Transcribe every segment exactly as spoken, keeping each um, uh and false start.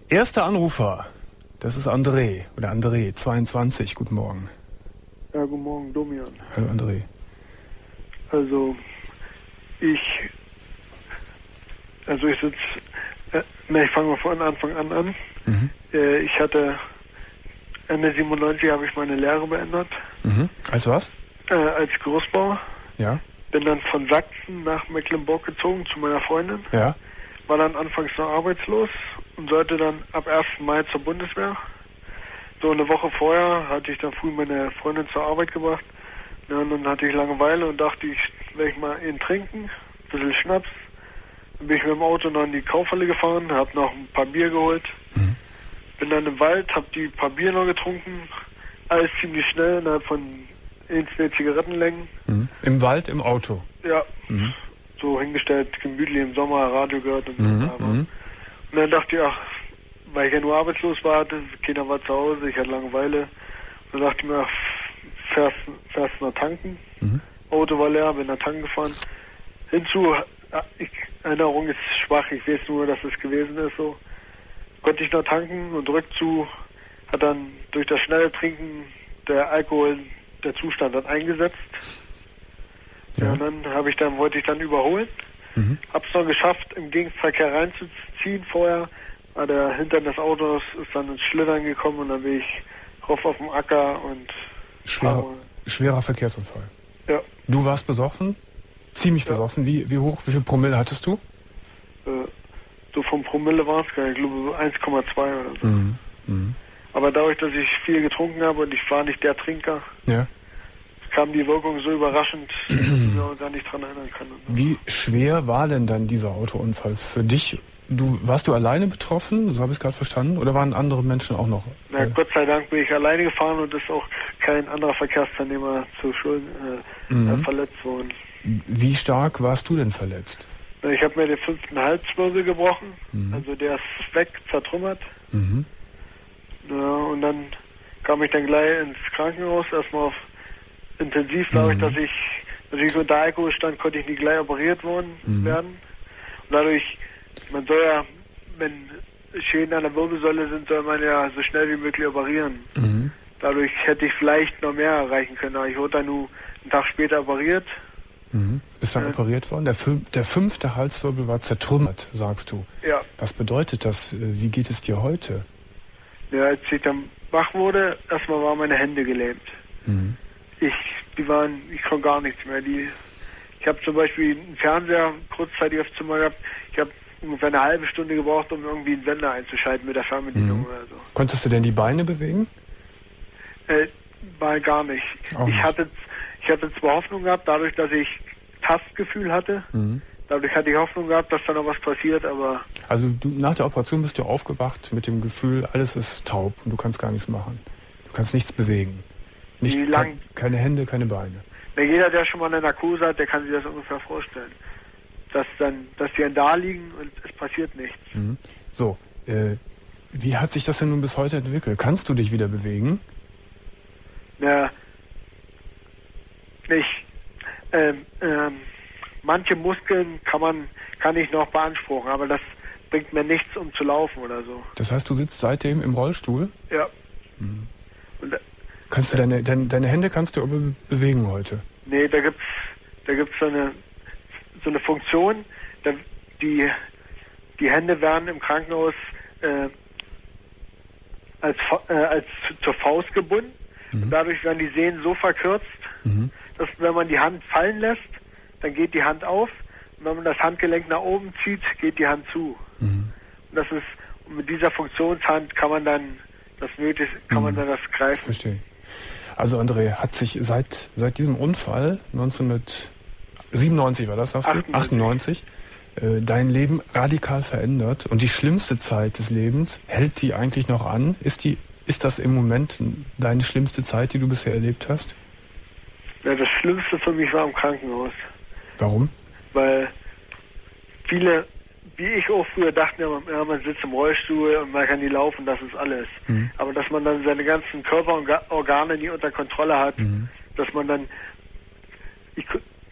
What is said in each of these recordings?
Erster Anrufer, das ist André, oder André, zweiundzwanzig, guten Morgen. Ja, guten Morgen, Domian. Hallo André. Also, ich, also ich sitze, äh, ich fange mal von Anfang an an. Mhm. Äh, ich hatte, Ende siebenundneunzig habe ich meine Lehre beendet. Mhm. Als was? Äh, als Großbauer. Ja. Bin dann von Sachsen nach Mecklenburg gezogen zu meiner Freundin. Ja. War dann anfangs noch arbeitslos und sollte dann ab ersten Mai zur Bundeswehr. So eine Woche vorher hatte ich dann früh meine Freundin zur Arbeit gebracht. Ja, und dann hatte ich Langeweile und dachte, ich werde ich mal einen trinken, ein bisschen Schnaps. Dann bin ich mit dem Auto noch in die Kaufhalle gefahren, habe noch ein paar Bier geholt. Mhm. Bin dann im Wald, habe die paar Bier noch getrunken. Alles ziemlich schnell, innerhalb von ein, zwei Zigarettenlängen. Mhm. Im Wald, im Auto? Ja, mhm. so hingestellt, gemütlich im Sommer, Radio gehört und mhm. so. Aber. Und dann dachte ich, ach, weil ich ja nur arbeitslos war, keiner war zu Hause, ich hatte Langeweile. Und dann dachte ich mir, ach, fährst, fährst noch tanken. Mhm. Auto war leer, bin nach tanken gefahren. Hinzu, ich, Erinnerung ist schwach, ich weiß nur, dass es gewesen ist so. Konnte ich noch tanken und rückzu hat dann durch das schnelle Trinken der Alkohol, der Zustand dann eingesetzt. Ja, ja und dann habe ich dann, wollte ich dann überholen. Mhm. Hab's noch geschafft, im Gegenverkehr reinzuziehen vorher. Aber der Hintern des Autos ist dann ins Schlittern gekommen und dann bin ich rauf auf dem Acker und... Schwerer, schwerer Verkehrsunfall. Ja. Du warst besoffen? Ziemlich ja. besoffen. Wie, wie hoch, wie viel Promille hattest du? Äh, so vom Promille war es gar nicht, ich glaube so eins Komma zwei oder so. Mhm. Mhm. Aber dadurch, dass ich viel getrunken habe und ich war nicht der Trinker, ja. kam die Wirkung so überraschend, dass ich mich auch gar nicht dran erinnern kann. Wie schwer war denn dann dieser Autounfall für dich? Du, warst du alleine betroffen, so habe ich es gerade verstanden, oder waren andere Menschen auch noch? Na, äh, Gott sei Dank bin ich alleine gefahren und ist auch kein anderer Verkehrsteilnehmer zu Schulden äh, mhm. äh, verletzt worden. Wie stark warst du denn verletzt? Na, ich habe mir den fünften Halswirbel gebrochen, mhm. also der ist weg, zertrümmert. Mhm. Ja, und dann kam ich dann gleich ins Krankenhaus, erstmal auf intensiv, dadurch, mhm. dass ich natürlich unter Alkohol stand, konnte ich nicht gleich operiert worden mhm. werden. Und dadurch, man soll ja, wenn Schäden an der Wirbelsäule sind, soll man ja so schnell wie möglich operieren. Mhm. Dadurch hätte ich vielleicht noch mehr erreichen können, aber ich wurde dann nur einen Tag später operiert. Mhm. Bist dann äh, operiert worden? Der, fün- der fünfte Halswirbel war zertrümmert, sagst du. Ja. Was bedeutet das? Wie geht es dir heute? Ja, als ich dann wach wurde, erstmal waren meine Hände gelähmt. Mhm. Ich, die waren, ich konnte gar nichts mehr. Die, ich habe zum Beispiel einen Fernseher kurzzeitig aufs Zimmer gehabt. Ich habe ungefähr eine halbe Stunde gebraucht, um irgendwie einen Sender einzuschalten mit der Fernbedienung mhm. oder so. Konntest du denn die Beine bewegen? Äh, war gar nicht. Auch ich nicht. hatte, ich hatte zwar Hoffnung gehabt, dadurch, dass ich Tastgefühl hatte. Mhm. Dadurch hatte ich Hoffnung gehabt, dass da noch was passiert, aber... Also du, nach der Operation bist du aufgewacht mit dem Gefühl, alles ist taub und du kannst gar nichts machen. Du kannst nichts bewegen. Nicht, Wie lang? Ke- keine Hände, keine Beine. Na, jeder, der schon mal eine Narkose hat, der kann sich das ungefähr vorstellen. Dass dann, dass die dann da liegen und es passiert nichts. Mhm. So, äh, wie hat sich das denn nun bis heute entwickelt? Kannst du dich wieder bewegen? Na, nicht. Ähm, ähm, manche Muskeln kann man, kann ich noch beanspruchen, aber das bringt mir nichts, um zu laufen oder so. Das heißt, du sitzt seitdem im Rollstuhl? Ja. Mhm. Und, äh, kannst du deine, deine, deine Hände kannst du be- bewegen heute? Nee, da gibt's, da gibt's so eine, so eine Funktion, da, die, die Hände werden im Krankenhaus äh, als, äh, als zur Faust gebunden. Mhm. Und dadurch werden die Sehnen so verkürzt, mhm. dass wenn man die Hand fallen lässt, dann geht die Hand auf. Und wenn man das Handgelenk nach oben zieht, geht die Hand zu. Mhm. Und das ist, und mit dieser Funktionshand kann man dann das Nötige, kann mhm. man dann das greifen. Verstehe. Also André, hat sich seit seit diesem Unfall neunzehnhundertsiebenundneunzig war das, sagst du? achtundneunzig äh, dein Leben radikal verändert und die schlimmste Zeit des Lebens, hält die eigentlich noch an? Ist die ist das im Moment deine schlimmste Zeit, die du bisher erlebt hast? Ja, das Schlimmste für mich war im Krankenhaus. Warum? Weil viele, wie ich auch früher dachte, ja, man sitzt im Rollstuhl und man kann nie laufen, das ist alles. Mhm. Aber dass man dann seine ganzen Körperorgane nie unter Kontrolle hat, mhm. dass man dann, ich,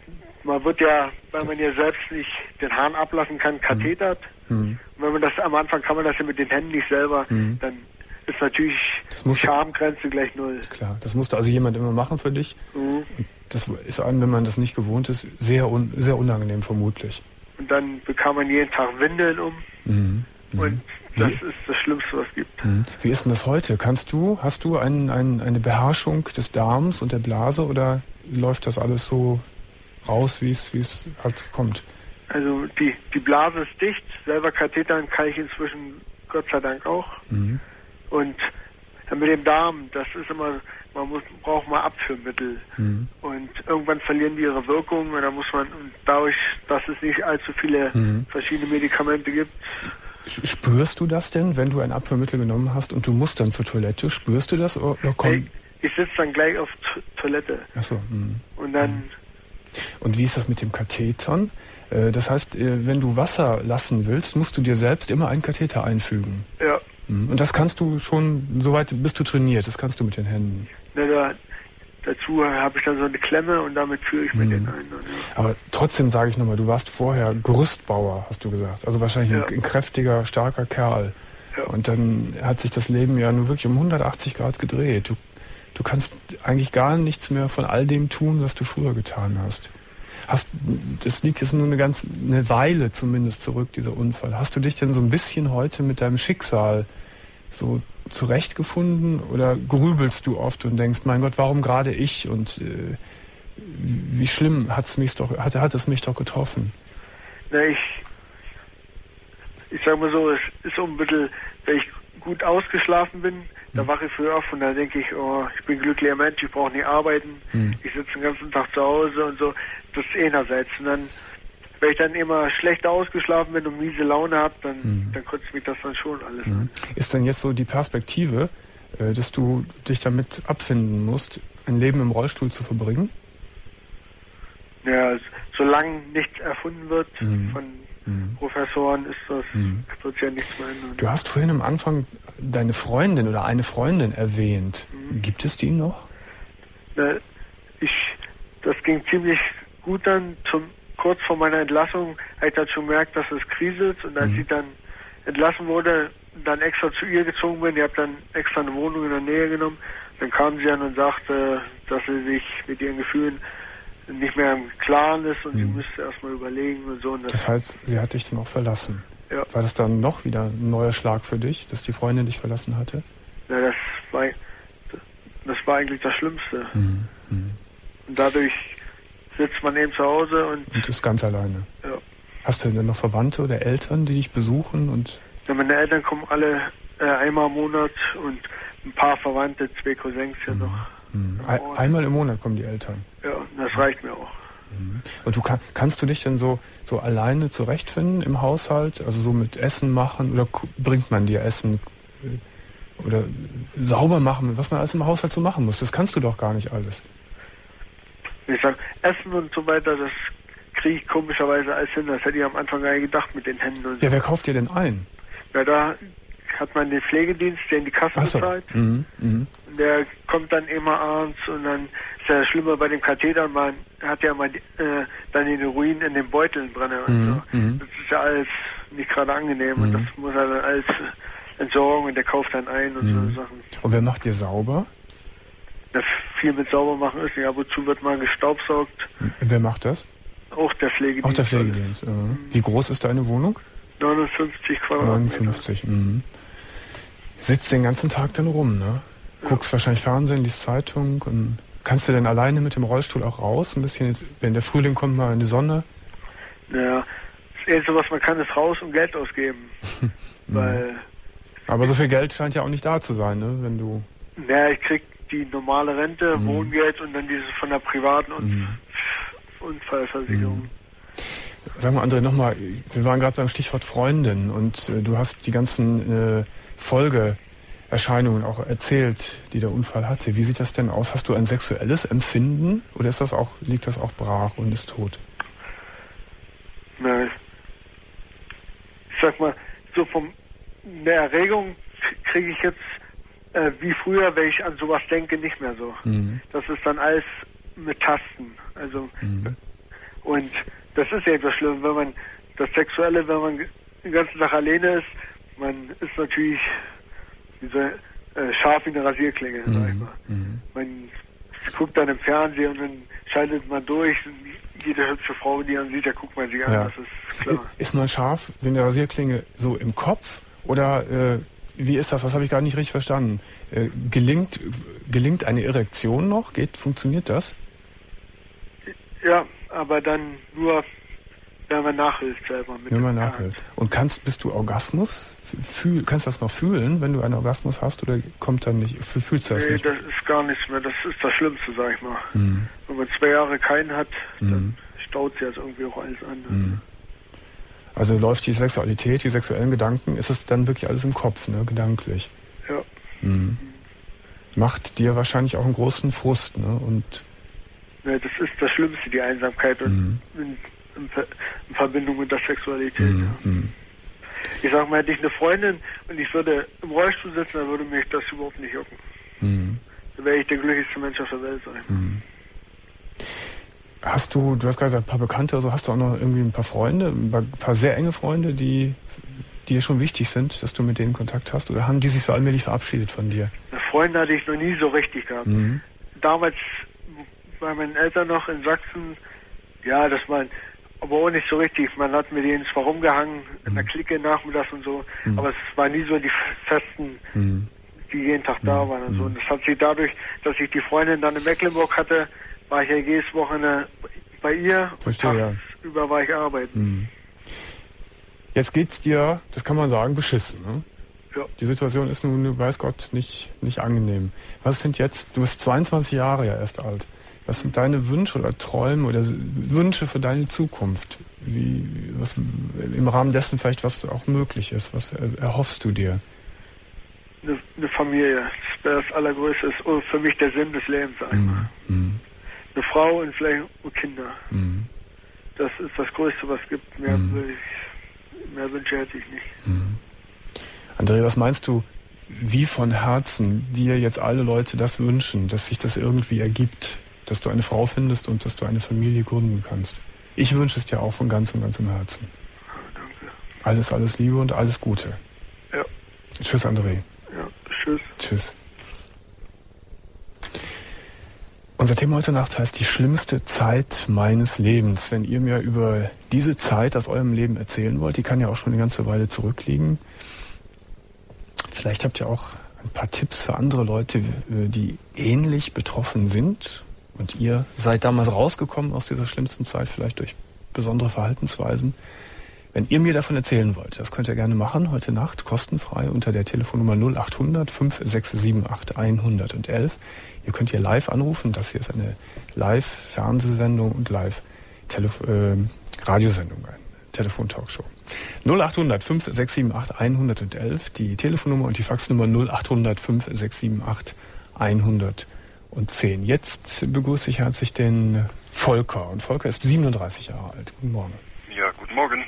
man wird ja, weil man ja selbst nicht den Hahn ablassen kann, kathetert. Mhm. Und wenn man das am Anfang kann man das ja mit den Händen nicht selber, mhm. dann ist natürlich die Schamgrenze gleich null. Klar, das musste also jemand immer machen für dich. Mhm. Das ist einem, wenn man das nicht gewohnt ist, sehr, un, sehr unangenehm vermutlich. Und dann bekam man jeden Tag Windeln um. Mhm. Und mhm. das Wie? ist das Schlimmste, was es gibt. Mhm. Wie ist denn das heute? Kannst du, hast du ein, ein, eine Beherrschung des Darms und der Blase oder läuft das alles so raus, wie es wie es halt kommt? Also die, die Blase ist dicht, selber Kathetern kann ich inzwischen Gott sei Dank auch. Mhm. Und mit dem Darm, das ist immer, man muss, braucht mal Abführmittel. Mhm. Und irgendwann verlieren die ihre Wirkung und dann muss man, und dadurch, dass es nicht allzu viele mhm. verschiedene Medikamente gibt. Spürst du das denn, wenn du ein Abführmittel genommen hast und du musst dann zur Toilette? Spürst du das? Oder komm? Ich, ich sitze dann gleich auf T- Toilette. Ach so. Mh. Und dann... Mhm. Und wie ist das mit dem Kathetern? Das heißt, wenn du Wasser lassen willst, musst du dir selbst immer einen Katheter einfügen. Ja. Und das kannst du schon, soweit bist du trainiert, das kannst du mit den Händen. Ja, da, dazu habe ich dann so eine Klemme und damit führe ich mir mhm. den ein. Aber trotzdem sage ich nochmal, du warst vorher Gerüstbauer, hast du gesagt. Also wahrscheinlich ja. ein, ein kräftiger, starker Kerl. Ja. Und dann hat sich das Leben ja nur wirklich um hundertachtzig Grad gedreht. Du, du kannst eigentlich gar nichts mehr von all dem tun, was du früher getan hast. Hast, das liegt jetzt nur eine ganz eine Weile zumindest zurück, dieser Unfall. Hast du dich denn so ein bisschen heute mit deinem Schicksal so zurechtgefunden oder grübelst du oft und denkst, mein Gott, warum gerade ich und äh, wie schlimm hat's mich doch, hat, hat es mich doch getroffen? Na, ich, ich sag mal so, es ist so ein bisschen, wenn ich gut ausgeschlafen bin, da wache ich früh auf und da denke ich, oh, ich bin ein glücklicher Mensch, ich brauche nicht arbeiten, hm. ich sitze den ganzen Tag zu Hause und so. Das ist einerseits. Und dann, wenn ich dann immer schlechter ausgeschlafen bin und miese Laune habe, dann, hm. dann kotzt mich das dann schon alles hm. an. Ist denn jetzt so die Perspektive, äh, dass du dich damit abfinden musst, ein Leben im Rollstuhl zu verbringen? Ja, solange nichts erfunden wird hm. von hm. Professoren, ist das, hm. wird ja nichts mehr ändern. Du hast vorhin am Anfang deine Freundin oder eine Freundin erwähnt. Hm. Gibt es die noch? Na, ich, das ging ziemlich gut dann, zum, kurz vor meiner Entlassung, habe ich dann schon gemerkt, dass es kriselt und als mhm. ich dann entlassen wurde, dann extra zu ihr gezogen bin, ich habe dann extra eine Wohnung in der Nähe genommen, dann kam sie an und sagte, dass sie sich mit ihren Gefühlen nicht mehr im Klaren ist und mhm. sie müsste erstmal überlegen und so. Und das, das heißt, sie hat dich dann auch verlassen. Ja. War das dann noch wieder ein neuer Schlag für dich, dass die Freundin dich verlassen hatte? Ja, das war, das war eigentlich das Schlimmste. Mhm. Mhm. Und dadurch sitzt man eben zu Hause und... Und ist ganz alleine. Ja. Hast du denn noch Verwandte oder Eltern, die dich besuchen? Und ja, meine Eltern kommen alle äh, einmal im Monat und ein paar Verwandte, zwei Cousins ja mhm. noch. Mhm. Ein, einmal im Monat kommen die Eltern? Ja, das reicht mir auch. Mhm. Und du kann, kannst du dich denn so, so alleine zurechtfinden im Haushalt? Also so mit Essen machen oder bringt man dir Essen oder sauber machen, was man alles im Haushalt so machen muss? Das kannst du doch gar nicht alles. Ich sag, Essen und so weiter, das kriege ich komischerweise alles hin. Das hätte ich am Anfang gar nicht gedacht mit den Händen. Und ja, wer kauft dir denn ein? Ja, da hat man den Pflegedienst, der in die Kasse so. bezahlt. Mhm. Mhm. Und der kommt dann immer abends und dann ist ja schlimmer bei dem Katheter, man hat ja mal äh, dann den Urin in den Beuteln drin. Und mhm. so. Mhm. Das ist ja alles nicht gerade angenehm mhm. und das muss er dann alles entsorgen und der kauft dann ein und mhm. so Sachen. Und wer macht dir sauber? Das viel mit Saubermachen ist nicht. Ab und zu wird mal gestaubsaugt. Wer macht das? Auch der Pflegedienst. Auch der Pflegedienst. Äh. Mhm. Wie groß ist deine Wohnung? neunundfünfzig Quadratmeter. neunundfünfzig, mhm. Sitzt den ganzen Tag dann rum, ne? Guckst ja. wahrscheinlich Fernsehen, liest Zeitung und kannst du denn alleine mit dem Rollstuhl auch raus? Ein bisschen, jetzt, wenn der Frühling kommt, mal in die Sonne? Ja, das Einzige, was man kann, ist raus und Geld ausgeben. Weil. Aber so viel Geld scheint ja auch nicht da zu sein, ne? Wenn du. Ja, ich krieg die normale Rente, mhm. Wohngeld und dann dieses von der privaten und mhm. Unfallversicherung. Mhm. Sag mal, André, nochmal, wir waren gerade beim Stichwort Freundin und äh, du hast die ganzen äh, Folgeerscheinungen auch erzählt, die der Unfall hatte. Wie sieht das denn aus? Hast du ein sexuelles Empfinden oder ist das auch, liegt das auch brach und ist tot? Nein. Ich sag mal, so von der Erregung kriege ich jetzt äh, wie früher, wenn ich an sowas denke, nicht mehr so. Mhm. Das ist dann alles mit Tasten. Also mhm. Und das ist eben das Schlimme, wenn man das Sexuelle, wenn man den ganzen Tag alleine ist, man ist natürlich wie so, äh, scharf wie eine Rasierklinge, mhm. sag ich mal. Mhm. Man guckt dann im Fernsehen und dann schaltet man durch. Jede hübsche Frau, die man sieht, da guckt man sich an, ja. das ist klar. Ist man scharf wie eine Rasierklinge so im Kopf oder äh, wie ist das? Das habe ich gar nicht richtig verstanden. Äh, gelingt, gelingt eine Erektion noch? Geht, funktioniert das? Ja, aber dann nur, wenn man nachhilft selber. Mit wenn man nachhilft. Und kannst, bist du Orgasmus? Fühl, kannst du das noch fühlen, wenn du einen Orgasmus hast oder kommt dann nicht? Fühlst du das nee, nicht? Nee, das ist gar nichts mehr. Das ist das Schlimmste, sag ich mal. Mhm. Wenn man zwei Jahre keinen hat, dann mhm. staut sich jetzt irgendwie auch alles an. Mhm. Also läuft die Sexualität, die sexuellen Gedanken, ist es dann wirklich alles im Kopf, ne, gedanklich? Ja. Mhm. Macht dir wahrscheinlich auch einen großen Frust, ne? Und ja, das ist das Schlimmste, die Einsamkeit und mhm. in, in, in Verbindung mit der Sexualität. Mhm. Ja. Mhm. Ich sag mal, hätte ich eine Freundin und ich würde im Rollstuhl sitzen, dann würde mich das überhaupt nicht jucken. Mhm. Dann wäre ich der glücklichste Mensch auf der Welt sein. Mhm. Hast du, du hast gerade gesagt, ein paar Bekannte, also hast du auch noch irgendwie ein paar Freunde, ein paar sehr enge Freunde, die dir schon wichtig sind, dass du mit denen Kontakt hast? Oder haben die sich so allmählich verabschiedet von dir? Freunde hatte ich noch nie so richtig gehabt. Mhm. Damals bei meinen Eltern noch in Sachsen, ja, das war aber auch nicht so richtig. Man hat mit denen zwar rumgehangen, in der Clique nachmittags und so, mhm. aber es war nie so die festen, mhm. die jeden Tag da mhm. waren und so. Und das hat sich dadurch, dass ich die Freundin dann in Mecklenburg hatte, war ich ja jedes Wochenende bei ihr. Verstehe, ja. Über war ich arbeiten. Mhm. Jetzt geht's dir, das kann man sagen, beschissen, ne? Ja. Die Situation ist nun, weiß Gott, nicht, nicht angenehm. Was sind jetzt, du bist zweiundzwanzig Jahre ja erst alt. Was sind deine Wünsche oder Träume oder Wünsche für deine Zukunft? Wie, was, im Rahmen dessen vielleicht, was auch möglich ist? Was erhoffst du dir? Eine, eine Familie. Das wäre das Allergrößte. Das ist für mich der Sinn des Lebens. Mhm. Mhm. Eine Frau und vielleicht Kinder. Mhm. Das ist das Größte, was es gibt. Mehr, mhm. will ich, mehr Wünsche hätte ich nicht. Mhm. André, was meinst du, wie von Herzen dir jetzt alle Leute das wünschen, dass sich das irgendwie ergibt, dass du eine Frau findest und dass du eine Familie gründen kannst? Ich wünsche es dir auch von ganzem, ganzem Herzen. Danke. Alles, alles Liebe und alles Gute. Ja. Tschüss, André. Ja, tschüss. Tschüss. Unser Thema heute Nacht heißt die schlimmste Zeit meines Lebens. Wenn ihr mir über diese Zeit aus eurem Leben erzählen wollt, die kann ja auch schon eine ganze Weile zurückliegen. Vielleicht habt ihr auch ein paar Tipps für andere Leute, die ähnlich betroffen sind. Und ihr seid damals rausgekommen aus dieser schlimmsten Zeit, vielleicht durch besondere Verhaltensweisen. Wenn ihr mir davon erzählen wollt, das könnt ihr gerne machen, heute Nacht, kostenfrei, unter der Telefonnummer null acht hundert fünf sechs sieben acht hundertelf. Ihr könnt hier live anrufen, das hier ist eine Live-Fernsehsendung und Live-Radiosendung, äh, eine Telefon-Talkshow. null acht hundert fünf sechs sieben acht hundertelf, die Telefonnummer und die Faxnummer null acht hundert fünf sechs sieben acht hundertzehn. Jetzt begrüße ich herzlich den Volker. Und Volker ist siebenunddreißig Jahre alt. Guten Morgen. Ja, guten Morgen.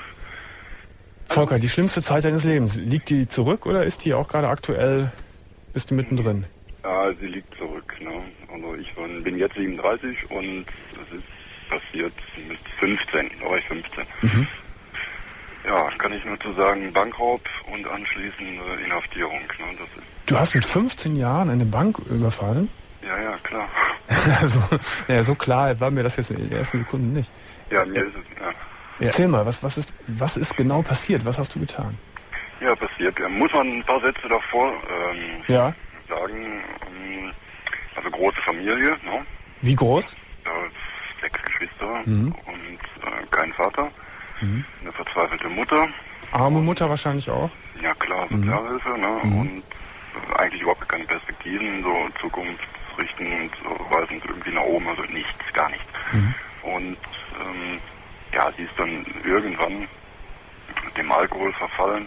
Volker, die schlimmste Zeit deines Lebens, liegt die zurück oder ist die auch gerade aktuell, bist du mittendrin? Ja, sie liegt zurück. Ne? Also ich bin jetzt siebenunddreißig und es ist passiert mit fünfzehn, da war ich fünfzehn. Mhm. Ja, kann ich nur zu sagen, Bankraub und anschließend äh, Inhaftierung. Ne? Das ist du hast mit fünfzehn Jahren eine Bank überfallen? Ja, ja, klar. also, ja, so klar war mir das jetzt in den ersten Sekunden nicht. Ja, mir ist es, ja. Ja, erzähl mal, was, was, ist, was ist genau passiert? Was hast du getan? Ja, passiert. Ja, muss man ein paar Sätze davor ähm, ja. sagen. Ähm, also große Familie. Ne? Wie groß? Ja, sechs Geschwister mhm. und äh, kein Vater. Mhm. Eine verzweifelte Mutter. Arme Mutter wahrscheinlich auch? Ja klar, Sozialhilfe. Mhm. Ne? Mhm. Und äh, eigentlich überhaupt keine Perspektiven, so zukunftsrichtend, so weisen irgendwie nach oben, also nichts, gar nichts. Mhm. Und ähm, ja, sie ist dann irgendwann dem Alkohol verfallen.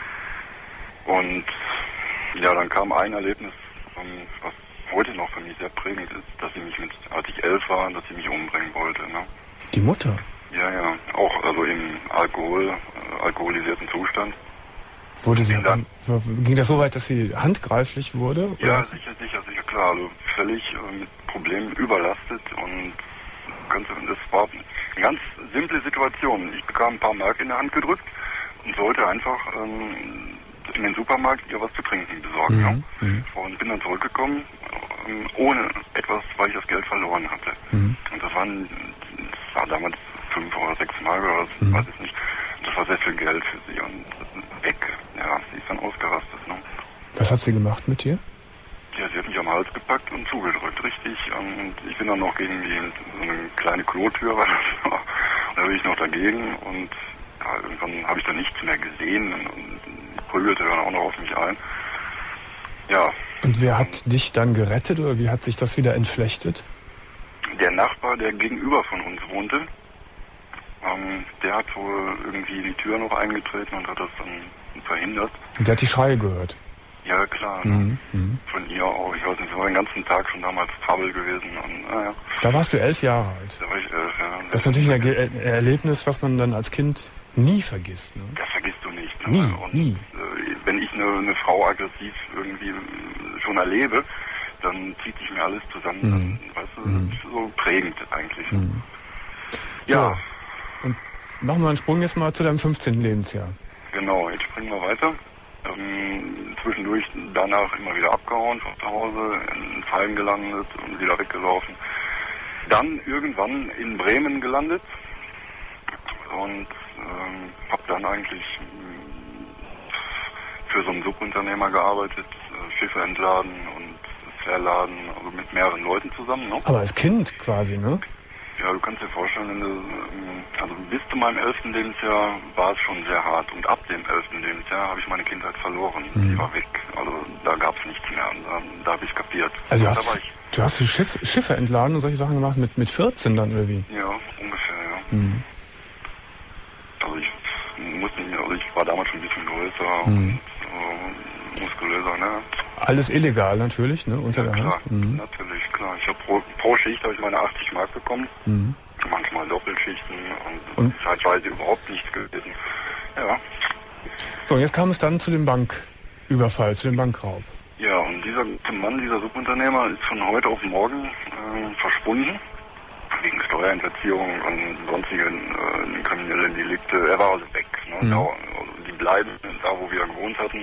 Und ja, dann kam ein Erlebnis, was heute noch für mich sehr prägend ist, dass sie mich, mit, als ich elf war, dass sie mich umbringen wollte. Ne? Die Mutter? Ja, ja, auch also im Alkohol, äh, alkoholisierten Zustand. Wurde sie, dann, ging das so weit, dass sie handgreiflich wurde? Oder? Ja, sicher, sicher, sicher, klar. Also völlig äh, mit Problemen überlastet und könnte, das war Eine ganz simple Situation. Ich bekam ein paar Mark in der Hand gedrückt und sollte einfach ähm, in den Supermarkt ihr was zu trinken besorgen. Mhm. Ja? Mhm. Und bin dann zurückgekommen, ähm, ohne etwas, weil ich das Geld verloren hatte. Mhm. Und das waren, das war damals fünf oder sechs Mark oder so, Mhm. weiß ich nicht. Das war sehr viel Geld für sie und weg. Ja, sie ist dann ausgerastet. Ne? Was hat sie gemacht mit dir? Ja, sie hat mich am Hals gepackt und zugedrückt, richtig. Und ich bin dann noch gegen die, so eine kleine Klotür, war das war. Da bin ich noch dagegen und ja, irgendwann habe ich dann nichts mehr gesehen und, und prügelte dann auch noch auf mich ein. Ja. Und wer hat dich dann gerettet oder wie hat sich das wieder entflechtet? Der Nachbar, der gegenüber von uns wohnte, ähm, der hat wohl irgendwie die Tür noch eingetreten und hat das dann verhindert. Und der hat die Schreie gehört? Ja, klar. Mhm. Mhm. Von ihr auch. Ich weiß nicht, es war den ganzen Tag schon damals Trouble gewesen. Und, naja. Da warst du elf Jahre alt. Da war ich elf, ja. Das ist natürlich ein Er- Erlebnis, was man dann als Kind nie vergisst. Ne? Das vergisst du nicht. Ne? Nie, und nie. Äh, wenn ich eine, eine Frau aggressiv irgendwie schon erlebe, dann zieht sich mir alles zusammen. Mhm. Dann, weißt du, Mhm. das ist so prägend eigentlich. Mhm. Ja. So. Und machen wir einen Sprung jetzt mal zu deinem fünfzehnten Lebensjahr. Genau, jetzt springen wir weiter. Ähm, zwischendurch danach immer wieder abgehauen von zu Hause, in Fallen gelandet und wieder weggelaufen. Dann irgendwann in Bremen gelandet und ähm, habe dann eigentlich mh, für so einen Subunternehmer gearbeitet, äh, Schiffe entladen und verladen, also mit mehreren Leuten zusammen. Ne? Aber als Kind quasi, ne? Ja, du kannst dir vorstellen, wenn du, also bis zu meinem elften Lebensjahr war es schon sehr hart. Und ab dem elften Lebensjahr habe ich meine Kindheit verloren. Mhm. Die war weg. Also da gab es nichts mehr. Und da, da habe ich kapiert. Also du und hast, da war ich, du hast Schiff, Schiffe entladen und solche Sachen gemacht mit, mit vierzehn dann irgendwie? ja, ungefähr, ja. Mhm. Also ich musste nicht, also ich war damals schon ein bisschen größer Mhm. und äh, muskulöser, ne? Alles illegal natürlich, ne? Unter Ja, der klar, Hand. Mhm. natürlich, klar. Ich habe pro, pro Schicht habe ich meine achtzig Mark bekommen. Mhm. Manchmal Doppelschichten und, Und? zeitweise überhaupt nichts gewesen. Ja. So, und jetzt kam es dann zu dem Banküberfall, zu dem Bankraub. Ja, und dieser gute Mann, dieser Subunternehmer, ist von heute auf morgen äh, verschwunden. Wegen Steuerhinterziehung und sonstigen äh, kriminellen Delikte. Er war also weg. Ne? Mhm. Da, also die bleiben da, wo wir gewohnt hatten.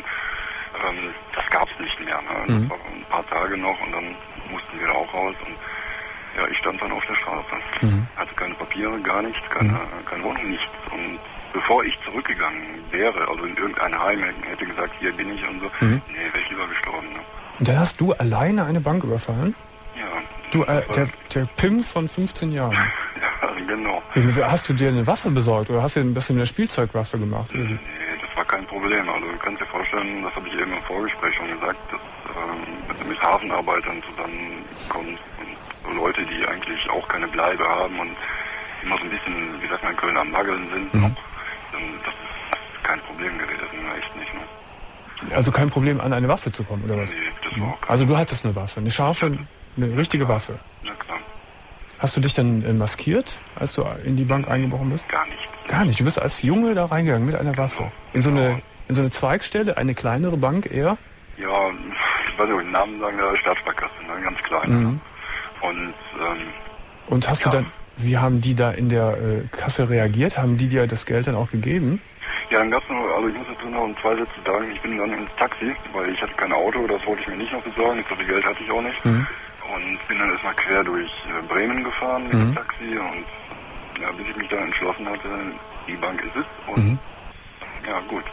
Ähm, das gab es nicht mehr. Ne? Mhm. Das war ein paar Tage noch und dann mussten wir da auch raus. Und ja, ich stand dann auf der Straße. Mhm. Hatte keine Papiere, gar nichts, keine, Mhm. keine Wohnung, nichts. Und bevor ich zurückgegangen wäre, also in irgendein Heim, hätte gesagt, hier bin ich und so, Mhm. nee, wäre ich lieber gestorben. Ne? Und dann hast du alleine eine Bank überfallen? Ja. Du, äh, das der, war- der Pimp von fünfzehn Jahren. Ja, genau. Hast du dir eine Waffe besorgt oder hast du ein bisschen eine Spielzeugwaffe gemacht? Nee, das war kein Problem. Also du kannst dir vorstellen, das habe ich eben im Vorgespräch schon gesagt, dass ähm, du mit Hafenarbeitern zusammenkommst und Leute, die eigentlich auch keine Bleibe haben und immer so ein bisschen, wie sagt man in Köln, am Nageln sind, Mhm. noch, dann das ist kein Problem gewesen, echt nicht. Ne? Also kein Problem, an eine Waffe zu kommen, oder was? Nee, das war auch kein Also du hattest eine Waffe, eine scharfe, eine richtige Waffe. Na klar, Hast du dich dann äh, maskiert, als du in die Bank eingebrochen bist? gar nicht. Gar nicht. Du bist als Junge da reingegangen mit einer Waffe. In so eine, in so eine Zweigstelle, eine kleinere Bank eher? Ja, ich weiß nicht, ob ich den Namen sagen, der Staatssparkasse, ne? Ganz klein. Mhm. Und ähm, Und hast Ja. du dann, wie haben die da in der äh, Kasse reagiert? Haben die dir das Geld dann auch gegeben? ja, dann gab's noch, also ich muss dazu noch zwei Sätze sagen, ich bin dann ins Taxi, weil ich hatte kein Auto, das wollte ich mir nicht noch besorgen, so viel Geld hatte ich auch nicht. Mhm. Und bin dann erstmal quer durch äh, Bremen gefahren mit Mhm. dem Taxi und ja, bis ich mich dann entschlossen hatte, die Bank ist es. Und Mhm. ja, gut.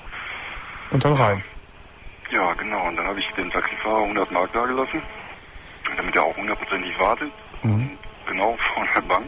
Und dann rein. Ja, genau. Und dann habe ich den Taxifahrer hundert Mark da gelassen, damit er auch hundertprozentig wartet. Mhm. Und genau vor der Bank.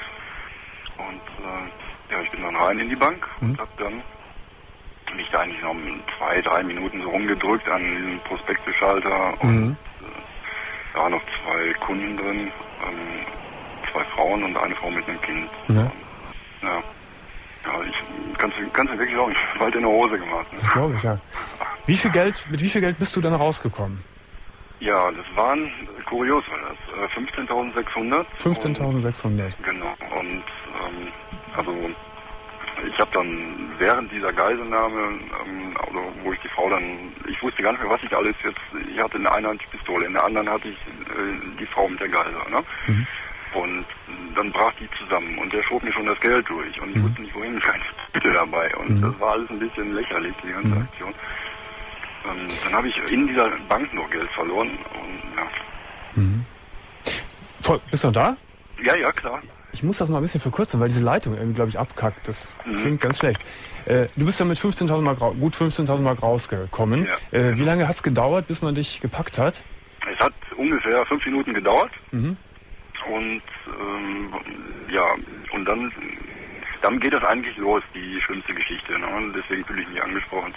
Und äh, ja, ich bin dann rein in die Bank Mhm. und habe dann mich da eigentlich noch zwei, drei Minuten so rumgedrückt an diesem Prospekteschalter. Und Mhm. da waren noch zwei Kunden drin, ähm, zwei Frauen und eine Frau mit einem Kind. Ja. Ja. Ja, ich kannst du kannst du wirklich auch nicht bald in der Hose gemacht. Ne? Das glaube ich, ja. Wie viel Geld, mit wie viel Geld bist du dann rausgekommen? Ja, das waren, kurios war das, äh, fünfzehntausendsechshundert. fünfzehntausendsechshundert. Und, genau. Und ähm, also ich habe dann während dieser Geiselnahme, ähm, also wo ich die Frau dann, ich wusste gar nicht mehr, was ich alles jetzt, ich hatte in der einen Hand die Pistole, in der anderen hatte ich äh, die Frau mit der Geisel. Ne? Mhm. Und dann brach die zusammen und der schob mir schon das Geld durch und ich mhm. wusste nicht wohin, keine Bitte dabei und mhm. das war alles ein bisschen lächerlich, die ganze mhm. Aktion. Ähm, dann habe ich in dieser Bank noch Geld verloren und ja. Mhm. Voll, bist du noch da? Ja, ja, klar. Ich muss das mal ein bisschen verkürzen, weil diese Leitung irgendwie, glaube ich, abkackt. Das mhm. klingt ganz schlecht. Äh, du bist ja mit fünfzehntausend Mark, gut fünfzehntausend Mark rausgekommen. Ja. Äh, wie lange hat es gedauert, bis man dich gepackt hat? Es hat ungefähr fünf Minuten gedauert. Mhm. Und ähm, ja, und dann, dann geht das eigentlich los, die schlimmste Geschichte. Ne? Und deswegen fühle ich mich angesprochen.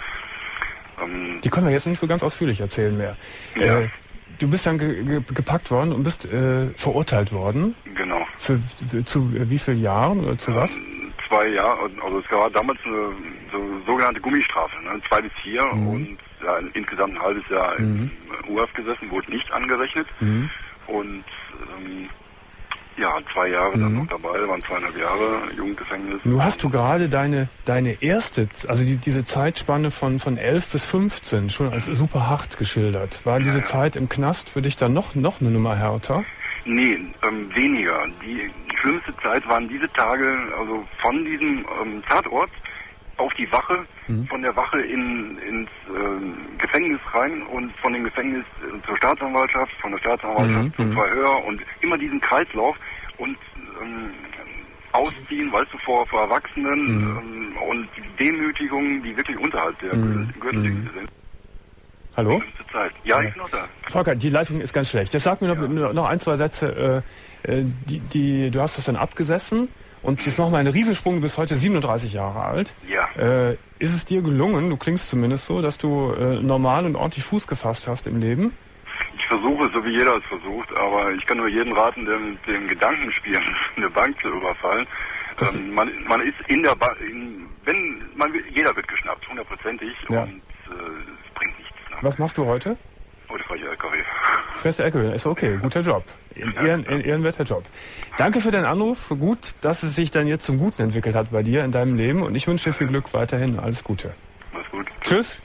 Ähm, die können wir jetzt nicht so ganz ausführlich erzählen mehr. Ja. Äh, du bist dann ge ge gepackt worden und bist äh, verurteilt worden. Genau. Für, für zu äh, wie vielen Jahren oder zu was? Ähm, zwei Jahre, also es war damals eine so, sogenannte Gummistrafe, ne? Zwei bis vier mhm. und ja, insgesamt ein halbes Jahr mhm. im U-Haft gesessen, wurde nicht angerechnet. Mhm. Und ähm, ja, zwei Jahre mhm. dann noch dabei, waren zweieinhalb Jahre Jugendgefängnis. Nun hast du gerade deine deine erste, also die, diese Zeitspanne von von elf bis fünfzehn schon als super hart geschildert. War diese ja, ja. Zeit im Knast für dich dann noch noch eine Nummer härter? Nee, ähm, weniger. Die schlimmste Zeit waren diese Tage, also von diesem ähm, Tatort auf die Wache, mhm. von der Wache in, ins äh, Gefängnis rein und von dem Gefängnis äh, zur Staatsanwaltschaft, von der Staatsanwaltschaft mhm. zum Verhör und immer diesen Kreislauf und ähm, ausziehen, weißt du, vor, vor Erwachsenen mhm. ähm, und Demütigungen, die wirklich unterhalb der mhm. Gürtellinie mhm. sind. Hallo? Zeit. Ja, ich bin noch da. Volker, die Leitung ist ganz schlecht. Jetzt sag mir noch, ja. noch ein, zwei Sätze. Äh, die, die, du hast das dann abgesessen und jetzt machen wir einen Riesensprung, du bist heute siebenunddreißig Jahre alt. Ja. Äh, ist es dir gelungen, du klingst zumindest so, dass du äh, normal und ordentlich Fuß gefasst hast im Leben? Ich versuche es, so wie jeder es versucht, aber ich kann nur jedem raten, der mit dem Gedanken spielen, eine Bank zu überfallen. Ähm, man, man ist in der Bank, wenn man jeder wird geschnappt, hundertprozentig, ja. und äh, es bringt nichts. Ne? Was machst du heute? Heute fahre ich L K W. Fährst du L K W? Ist okay, guter Job. Ein Ehren, ein ehrenwerter Job. Danke für deinen Anruf. Gut, dass es sich dann jetzt zum Guten entwickelt hat bei dir in deinem Leben und ich wünsche dir viel Glück weiterhin. Alles Gute. Alles gut. Tschüss.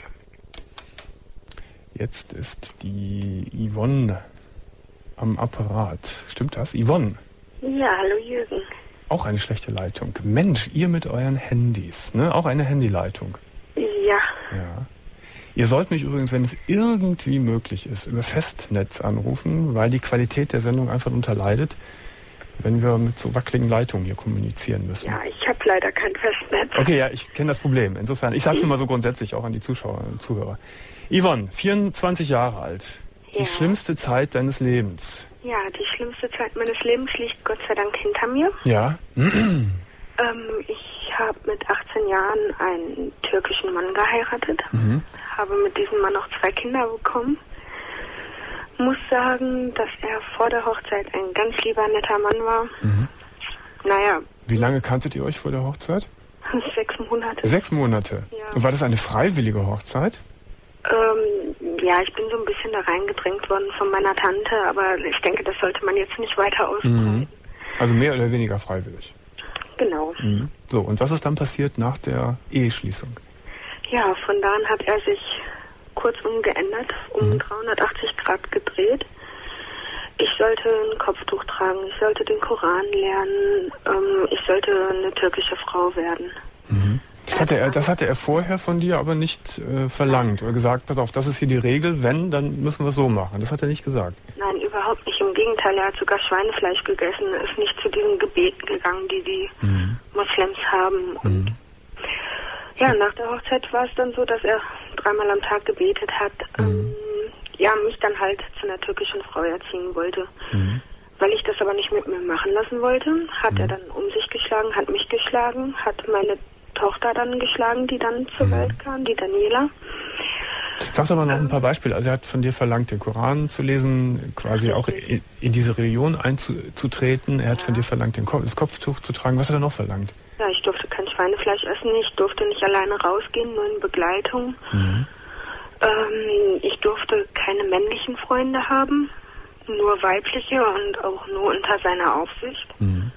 Jetzt ist die Yvonne am Apparat. Stimmt das? Yvonne? Ja, hallo Jürgen. Auch eine schlechte Leitung. Mensch, ihr mit euren Handys, ne? Auch eine Handyleitung. Ja. Ja. Ihr sollt mich übrigens, wenn es irgendwie möglich ist, über Festnetz anrufen, weil die Qualität der Sendung einfach darunter leidet, wenn wir mit so wackeligen Leitungen hier kommunizieren müssen. Ja, ich habe leider kein Festnetz. Okay, ja, ich kenne das Problem. Insofern, ich sage es nur mal so grundsätzlich auch an die Zuschauer und Zuhörer. Yvonne, vierundzwanzig Jahre alt. Die ja. schlimmste Zeit deines Lebens. Ja, die schlimmste Zeit meines Lebens liegt Gott sei Dank hinter mir. Ja. ähm, ich habe mit achtzehn Jahren einen türkischen Mann geheiratet. Mhm. Habe mit diesem Mann auch zwei Kinder bekommen. Muss sagen, dass er vor der Hochzeit ein ganz lieber, netter Mann war. Mhm. Naja. Wie lange kanntet ihr euch vor der Hochzeit? Sechs Monate. Sechs Monate? Ja. Und war das eine freiwillige Hochzeit? Ähm, ja, ich bin so ein bisschen da reingedrängt worden von meiner Tante, aber ich denke, das sollte man jetzt nicht weiter ausbreiten. Mhm. Also mehr oder weniger freiwillig? Genau. Mhm. So, und was ist dann passiert nach der Eheschließung? Ja, von da an hat er sich kurzum geändert, um mhm. dreihundertachtzig Grad gedreht. Ich sollte ein Kopftuch tragen, ich sollte den Koran lernen, ähm, ich sollte eine türkische Frau werden. Mhm. Das hatte er, das hatte er vorher von dir aber nicht äh, verlangt oder gesagt, pass auf, das ist hier die Regel, wenn, dann müssen wir es so machen. Das hat er nicht gesagt. Nein, überhaupt nicht. Im Gegenteil, er hat sogar Schweinefleisch gegessen, ist nicht zu diesen Gebeten gegangen, die die mhm. Moslems haben. Und mhm. ja, nach der Hochzeit war es dann so, dass er dreimal am Tag gebetet hat, mhm. ähm, ja, mich dann halt zu einer türkischen Frau erziehen wollte. Mhm. Weil ich das aber nicht mit mir machen lassen wollte, hat mhm. er dann um sich geschlagen, hat mich geschlagen, hat meine Tochter dann geschlagen, die dann zur mhm. Welt kam, die Daniela. Sag doch mal noch ein paar Beispiele. Also er hat von dir verlangt, den Koran zu lesen, quasi auch in, in diese Religion einzutreten. Er hat ja. von dir verlangt, den Kopf, das Kopftuch zu tragen. Was hat er noch verlangt? Ja, ich durfte kein Schweinefleisch essen, ich durfte nicht alleine rausgehen, nur in Begleitung. Mhm. Ähm, ich durfte keine männlichen Freunde haben, nur weibliche und auch nur unter seiner Aufsicht. Mhm.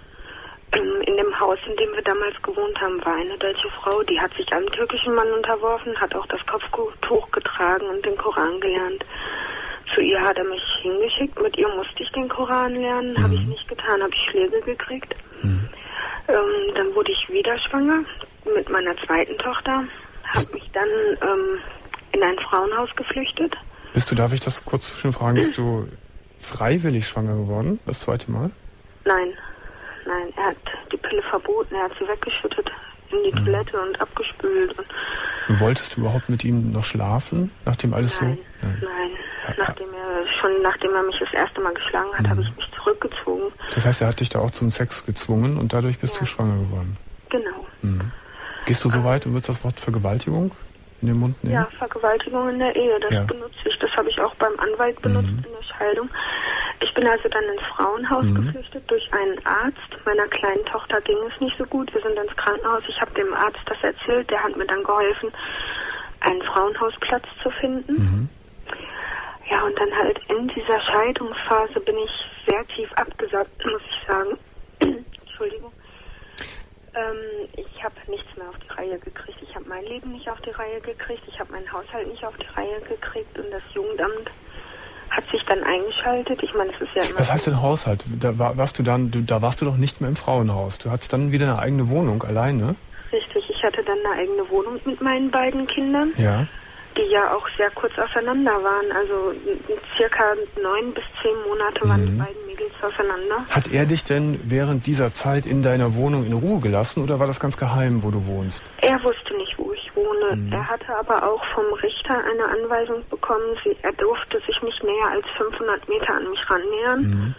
In dem Haus, in dem wir damals gewohnt haben, war eine deutsche Frau, die hat sich einem türkischen Mann unterworfen, hat auch das Kopftuch getragen und den Koran gelernt. zu ihr hat er mich hingeschickt. Mit ihr musste ich den Koran lernen. Mhm. Habe ich nicht getan, habe ich Schläge gekriegt. Mhm. Ähm, dann wurde ich wieder schwanger mit meiner zweiten Tochter. Habe mich dann ähm, in ein Frauenhaus geflüchtet. Bist du, darf ich das kurz schon fragen, bist du freiwillig schwanger geworden, das zweite Mal? Nein, nein, er hat die Pille verboten, er hat sie weggeschüttet in die mhm. Toilette und abgespült. Und wolltest du überhaupt mit ihm noch schlafen, nachdem alles nein, so... Nein, nein. Ja, nachdem er, schon nachdem er mich das erste Mal geschlagen hat, mhm. habe ich mich zurückgezogen. Das heißt, er hat dich da auch zum Sex gezwungen und dadurch bist ja. du schwanger geworden? Genau. Mhm. Gehst du so weit und würdest das Wort Vergewaltigung in den Mund nehmen? Ja, Vergewaltigung in der Ehe, das ja. benutze ich. Das habe ich auch beim Anwalt benutzt mhm. in der Scheidung. Ich bin also dann ins Frauenhaus mhm. geflüchtet durch einen Arzt. Meiner kleinen Tochter ging es nicht so gut. Wir sind ins Krankenhaus. Ich habe dem Arzt das erzählt. Der hat mir dann geholfen, einen Frauenhausplatz zu finden. Mhm. Ja, und dann halt in dieser Scheidungsphase bin ich sehr tief abgesackt, muss ich sagen. Entschuldigung. Ähm, ich habe nichts mehr auf die Reihe gekriegt. Ich habe mein Leben nicht auf die Reihe gekriegt. Ich habe meinen Haushalt nicht auf die Reihe gekriegt. Und das Jugendamt hat sich dann eingeschaltet. Ich meine, es ist ja immer... Was heißt denn Haushalt? Da war, warst du dann, du, da warst du doch nicht mehr im Frauenhaus. Du hattest dann wieder eine eigene Wohnung alleine? Richtig, ich hatte dann eine eigene Wohnung mit meinen beiden Kindern. Ja. Die ja auch sehr kurz auseinander waren. Also circa neun bis zehn Monate waren mhm. die beiden Mädels auseinander. Hat er dich denn während dieser Zeit in deiner Wohnung in Ruhe gelassen oder war das ganz geheim, wo du wohnst? Er wusste nicht, wo ich wohne. Mhm. Er hatte aber auch vom Richter eine Anweisung bekommen, sie, er durfte sich nicht näher als fünfhundert Meter an mich rannähern. Mhm.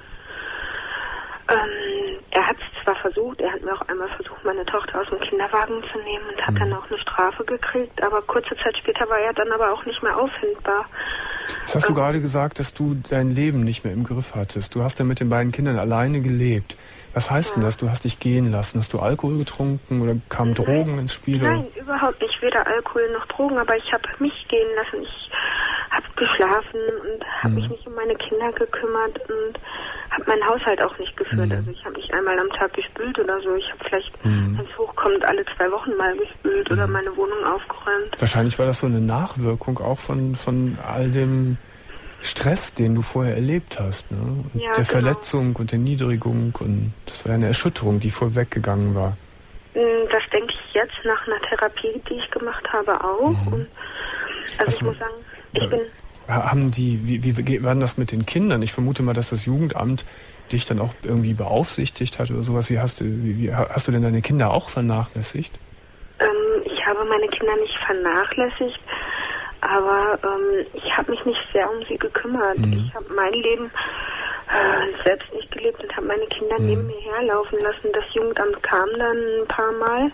Ähm, er hat es zwar versucht, er hat mir auch einmal versucht, meine Tochter aus dem Kinderwagen zu nehmen und hat mhm. dann auch eine Strafe gekriegt, aber kurze Zeit später war er dann aber auch nicht mehr auffindbar. Jetzt hast ähm, du gerade gesagt, dass du dein Leben nicht mehr im Griff hattest. Du hast ja mit den beiden Kindern alleine gelebt. Was heißt ja. denn das? Du hast dich gehen lassen. Hast du Alkohol getrunken oder kamen Nein. Drogen ins Spiel? Nein, überhaupt nicht. Weder Alkohol noch Drogen, aber ich habe mich gehen lassen. Ich habe geschlafen und habe mhm. mich nicht um meine Kinder gekümmert und habe meinen Haushalt auch nicht geführt. Mhm. Also ich habe nicht einmal am Tag gespült oder so. Ich habe vielleicht, mhm. wenn es hochkommt, alle zwei Wochen mal gespült mhm. oder meine Wohnung aufgeräumt. Wahrscheinlich war das so eine Nachwirkung auch von, von all dem Stress, den du vorher erlebt hast. Ne? Und ja, der genau. Verletzung und der Niedrigung. Und das war eine Erschütterung, die vorweggegangen war. Das denke ich jetzt nach einer Therapie, die ich gemacht habe, auch. Mhm. Und also Was, ich muss sagen, ich bin... Haben die, wie, wie war das mit den Kindern? Ich vermute mal, dass das Jugendamt dich dann auch irgendwie beaufsichtigt hat oder sowas. Wie hast du, wie, wie, hast du denn deine Kinder auch vernachlässigt? Ähm, ich habe meine Kinder nicht vernachlässigt, aber ähm, ich habe mich nicht sehr um sie gekümmert. Mhm. Ich habe mein Leben äh, selbst nicht gelebt und habe meine Kinder mhm. neben mir herlaufen lassen. Das Jugendamt kam dann ein paar Mal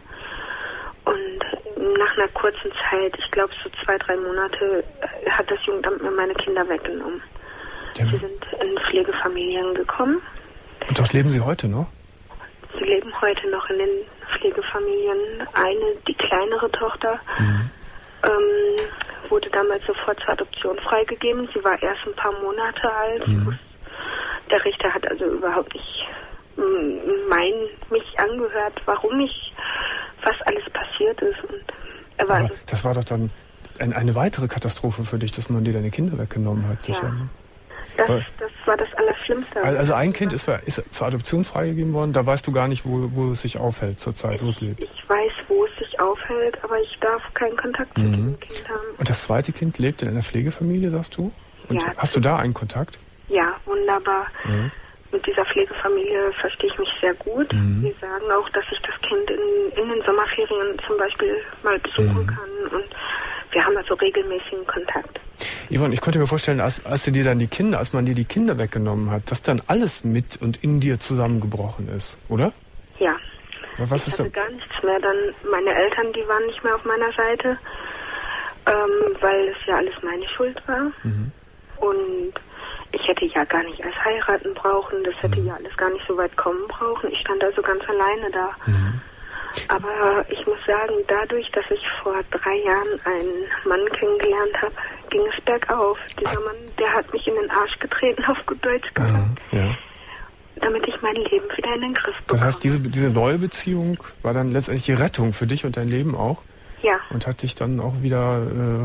und nach einer kurzen Zeit, ich glaube so zwei, drei Monate, hat das Jugendamt mir meine Kinder weggenommen. Ja. Sie sind in Pflegefamilien gekommen. Und dort leben sie heute noch? Sie leben heute noch in den Pflegefamilien. Eine, die kleinere Tochter, mhm. ähm, wurde damals sofort zur Adoption freigegeben. Sie war erst ein paar Monate alt. Mhm. Der Richter hat also überhaupt nicht mein, mich angehört, warum ich, was alles passiert ist. Und er war Aber also das war doch dann ein, eine weitere Katastrophe für dich, dass man dir deine Kinder weggenommen hat, sicher. Ja. Das, das war das Allerschlimmste. Also ein Kind ist, ist zur Adoption freigegeben worden, da weißt du gar nicht, wo, wo es sich aufhält zurzeit, wo es lebt. Ich weiß, wo es sich aufhält, aber ich darf keinen Kontakt mhm. mit dem Kind haben. Und das zweite Kind lebt in einer Pflegefamilie, sagst du? Und ja, hast du da einen Kontakt? Ja, wunderbar. Mhm. Mit dieser Pflegefamilie verstehe ich mich sehr gut. Mhm. Die sagen auch, dass ich das Kind in, in den Sommerferien zum Beispiel mal besuchen mhm. kann. Und wir haben also regelmäßigen Kontakt. Yvonne, ich konnte mir vorstellen, als, als du dir dann die Kinder, als man dir die Kinder weggenommen hat, dass dann alles mit und in dir zusammengebrochen ist, oder? Ja. Was ich ist hatte da? gar nichts mehr. Dann meine Eltern, die waren nicht mehr auf meiner Seite, ähm, weil es ja alles meine Schuld war. Mhm. Und ich hätte ja gar nicht erst heiraten brauchen, das hätte mhm. ja alles gar nicht so weit kommen brauchen. Ich stand also ganz alleine da. Mhm. Aber ich muss sagen, dadurch, dass ich vor drei Jahren einen Mann kennengelernt habe, ging es bergauf. Dieser Mann, der hat mich in den Arsch getreten, auf gut Deutsch gesagt, ja, ja. damit ich mein Leben wieder in den Griff bekomme. Das heißt, diese, diese neue Beziehung war dann letztendlich die Rettung für dich und dein Leben auch? Ja. Und hat dich dann auch wieder, äh,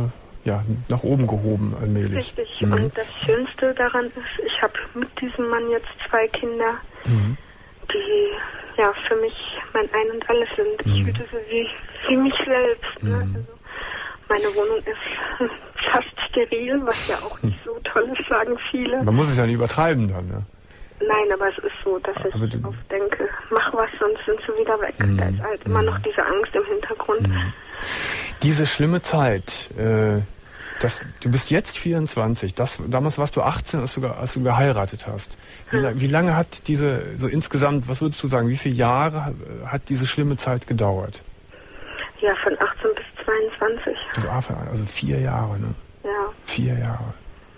ja, nach oben gehoben allmählich. Richtig. Mhm. Und das Schönste daran ist, ich habe mit diesem Mann jetzt zwei Kinder, mhm. die ja für mich mein Ein und Alles sind. Ich mhm. fühle sie wie, wie mich selbst. Mhm. Ne? Also meine Wohnung ist fast steril, was ja auch nicht so toll ist, sagen viele. Man muss es ja nicht übertreiben dann, ne? Nein, aber es ist so, dass ich oft denke, mach was, sonst sind sie wieder weg. Mhm. Da ist halt immer noch diese Angst im Hintergrund. Mhm. Diese schlimme Zeit, äh, das, du bist jetzt vierundzwanzig, das, damals warst du achtzehn, als du, als du geheiratet hast. Wie, mhm. wie lange hat diese, so insgesamt, was würdest du sagen, wie viele Jahre hat diese schlimme Zeit gedauert? Ja, von achtzehn bis zweiundzwanzig. Das, also vier Jahre, ne? Ja. Vier Jahre.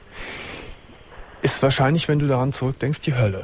Ist wahrscheinlich, wenn du daran zurückdenkst, die Hölle.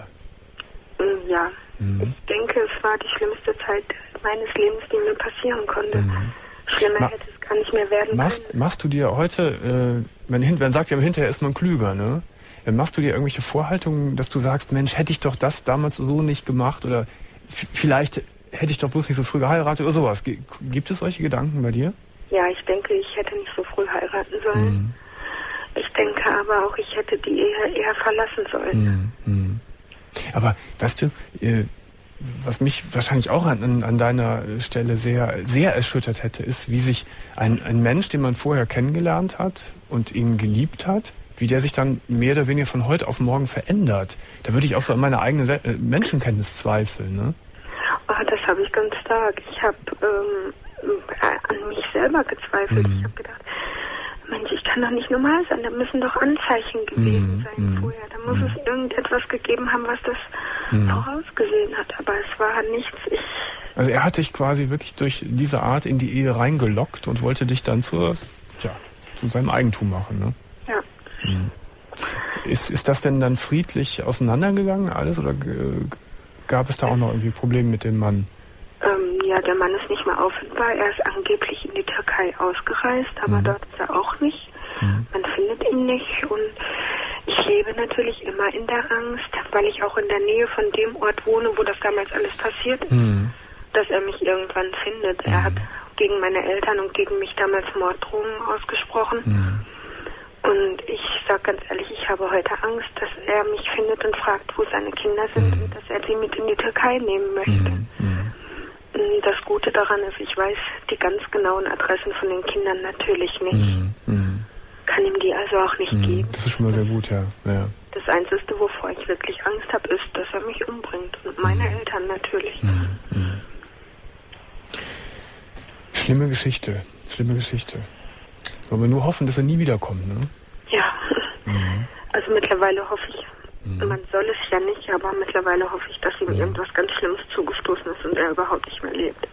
Ja. Mhm. Ich denke, es war die schlimmste Zeit meines Lebens, die mir passieren konnte. Mhm. Schlimmer Ma- hätte es gar nicht mehr werden machst, können. Machst du dir heute, äh, man, man sagt ja hinterher ist man klüger, ne? Machst du dir irgendwelche Vorhaltungen, dass du sagst, Mensch, hätte ich doch das damals so nicht gemacht oder f- vielleicht hätte ich doch bloß nicht so früh geheiratet oder sowas. G- gibt es solche Gedanken bei dir? Ja, ich denke, ich hätte nicht so früh heiraten sollen. Mhm. Ich denke aber auch, ich hätte die Ehe eher verlassen sollen. Mhm. Aber weißt du, äh, was mich wahrscheinlich auch an, an deiner Stelle sehr, sehr erschüttert hätte, ist, wie sich ein, ein Mensch, den man vorher kennengelernt hat und ihn geliebt hat, wie der sich dann mehr oder weniger von heute auf morgen verändert. Da würde ich auch so an meine eigene Se- äh, Menschenkenntnis zweifeln, ne? Oh, das habe ich ganz stark. Ich habe ähm, an mich selber gezweifelt. Mhm. Ich habe gedacht, Mensch, ich kann doch nicht normal sein. Da müssen doch Anzeichen gewesen mm, sein mm, vorher. Da muss mm. es irgendetwas gegeben haben, was das mm. vorausgesehen hat. Aber es war nichts. Ich also er hat dich quasi wirklich durch diese Art in die Ehe reingelockt und wollte dich dann zur, ja, zu seinem Eigentum machen, ne? Ja. Mm. Ist, ist das denn dann friedlich auseinandergegangen alles oder g- gab es da auch noch irgendwie Probleme mit dem Mann? Ähm, ja, der Mann ist nicht mehr auffindbar. Er ist angeblich in die Türkei ausgereist, aber mhm. dort ist er auch nicht. Mhm. Man findet ihn nicht und ich lebe natürlich immer in der Angst, weil ich auch in der Nähe von dem Ort wohne, wo das damals alles passiert ist, mhm. dass er mich irgendwann findet. Mhm. Er hat gegen meine Eltern und gegen mich damals Morddrohungen ausgesprochen. Mhm. Und ich sage ganz ehrlich, ich habe heute Angst, dass er mich findet und fragt, wo seine Kinder sind mhm. und dass er sie mit in die Türkei nehmen möchte. Mhm. Das Gute daran ist, ich weiß die ganz genauen Adressen von den Kindern natürlich nicht. Mm, kann ihm die also auch nicht mm, geben. Das ist schon mal sehr gut, ja. ja. Das Einzige, wovor ich wirklich Angst habe, ist, dass er mich umbringt. Und meine mm. Eltern natürlich. Mm, mm. Schlimme Geschichte, schlimme Geschichte. Wollen wir nur hoffen, dass er nie wiederkommt, ne? Ja. Mm. Also mittlerweile hoffe ich, man soll es ja nicht, aber mittlerweile hoffe ich, dass ihm ja. irgendwas ganz Schlimmes zugestoßen ist und er überhaupt nicht mehr lebt.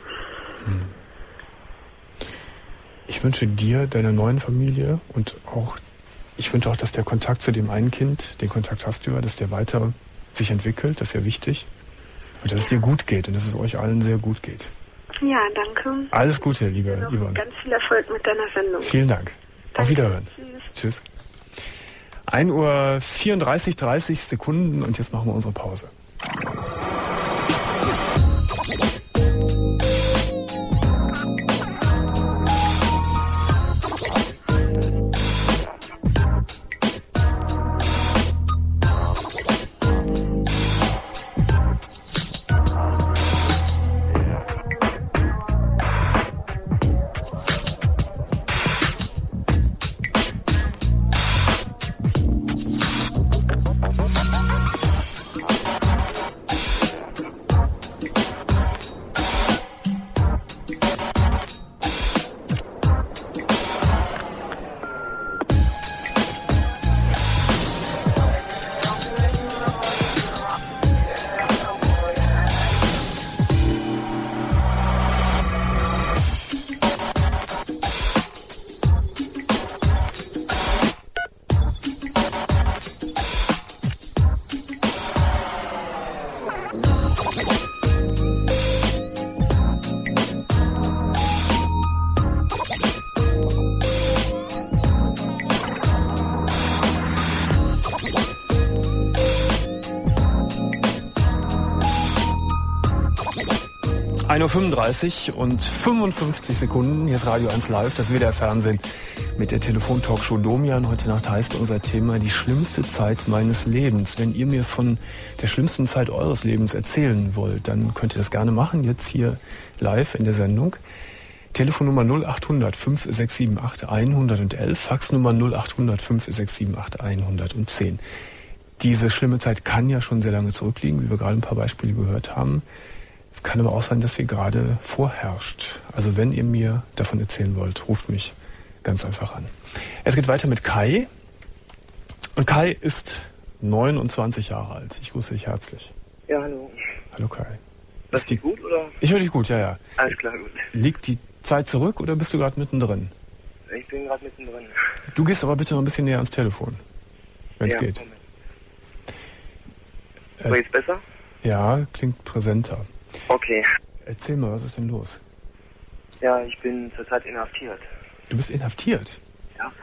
Ich wünsche dir, deiner neuen Familie und auch, ich wünsche auch, dass der Kontakt zu dem einen Kind, den Kontakt hast du ja, dass der weiter sich entwickelt, das ist ja wichtig. Und dass es dir gut geht und dass es euch allen sehr gut geht. Ja, danke. Alles Gute, liebe Yvonne. Ganz viel Erfolg mit deiner Sendung. Vielen Dank. Danke. Auf Wiederhören. Tschüss. Tschüss. ein Uhr vierunddreißig, dreißig Sekunden und jetzt machen wir unsere Pause. ein Uhr fünfunddreißig und fünfundfünfzig Sekunden. Hier ist Radio eins Live, das W D R Fernsehen mit der Telefon-Talkshow Domian. Heute Nacht heißt unser Thema die schlimmste Zeit meines Lebens. Wenn ihr mir von der schlimmsten Zeit eures Lebens erzählen wollt, dann könnt ihr das gerne machen, jetzt hier live in der Sendung. Telefonnummer null acht hundert fünf sechs sieben acht hundertelf, Faxnummer null acht hundert fünf sechs sieben acht hundertzehn. Diese schlimme Zeit kann ja schon sehr lange zurückliegen, wie wir gerade ein paar Beispiele gehört haben. Es kann aber auch sein, dass sie gerade vorherrscht. Also wenn ihr mir davon erzählen wollt, ruft mich ganz einfach an. Es geht weiter mit Kai. Und Kai ist neunundzwanzig Jahre alt. Ich grüße dich herzlich. Ja, hallo. Hallo Kai. Ist die gut, oder? Ich höre dich gut, ja, ja. Alles klar, gut. Liegt die Zeit zurück oder bist du gerade mittendrin? Ich bin gerade mittendrin. Du gehst aber bitte noch ein bisschen näher ans Telefon, wenn es ja, geht. Moment. So, jetzt besser? Ja, klingt präsenter. Okay. Erzähl mal, was ist denn los? Ja, ich bin zurzeit inhaftiert. Du bist inhaftiert? Ja.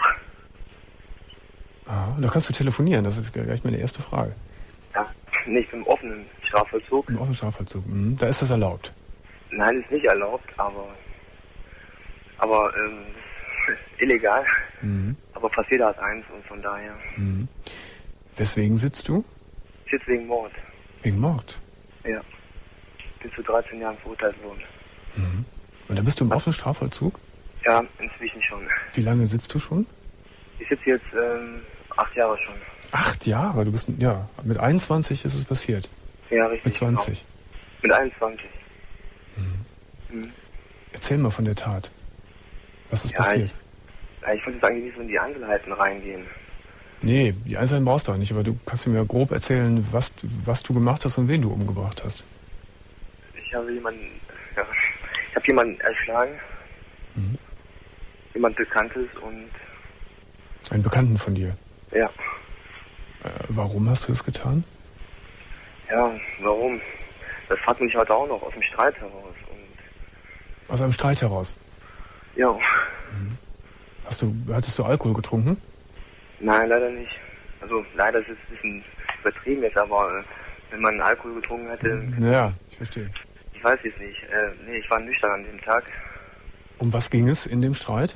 Ah, da kannst du telefonieren, das ist gleich meine erste Frage. Ja, nicht im offenen Strafvollzug. Im offenen Strafvollzug, mhm. Da ist das erlaubt? Nein, ist nicht erlaubt, aber aber ähm, ist illegal. Mhm. Aber fast jeder hat eins und von daher. Mhm. Weswegen sitzt du? Ich sitze wegen Mord. Wegen Mord? Ja. Bin zu dreizehn Jahren verurteilt worden. Mhm. Und da bist du im offenen Strafvollzug? Ja, inzwischen schon. Wie lange sitzt du schon? Ich sitze jetzt ähm, acht Jahre schon. Acht Jahre? Du bist, ja, mit einundzwanzig ist es passiert. Ja, richtig. Mit zwanzig? Genau. Mit einundzwanzig. Mhm. Mhm. Erzähl mal von der Tat. Was ist ja, passiert? Ich, ja, ich wollte jetzt eigentlich nicht so in die Einzelheiten reingehen. Nee, die Einzelheiten brauchst du auch nicht, aber du kannst mir grob erzählen, was, was du gemacht hast und wen du umgebracht hast. Ich habe jemanden, ja, ich habe jemanden erschlagen, Mhm. jemand Bekanntes und... Einen Bekannten von dir? Ja. Äh, warum hast du das getan? Ja, warum? Das fragt mich heute auch noch aus dem Streit heraus. Und Aus einem Streit heraus? ja. Mhm. Hast du, hattest du Alkohol getrunken? Nein, leider nicht. Also leider ist es ein bisschen übertrieben jetzt, aber äh, wenn man Alkohol getrunken hätte... Ja, ich verstehe. Ich weiß es nicht. Äh, nee, ich war nüchtern an dem Tag. Um was ging es in dem Streit?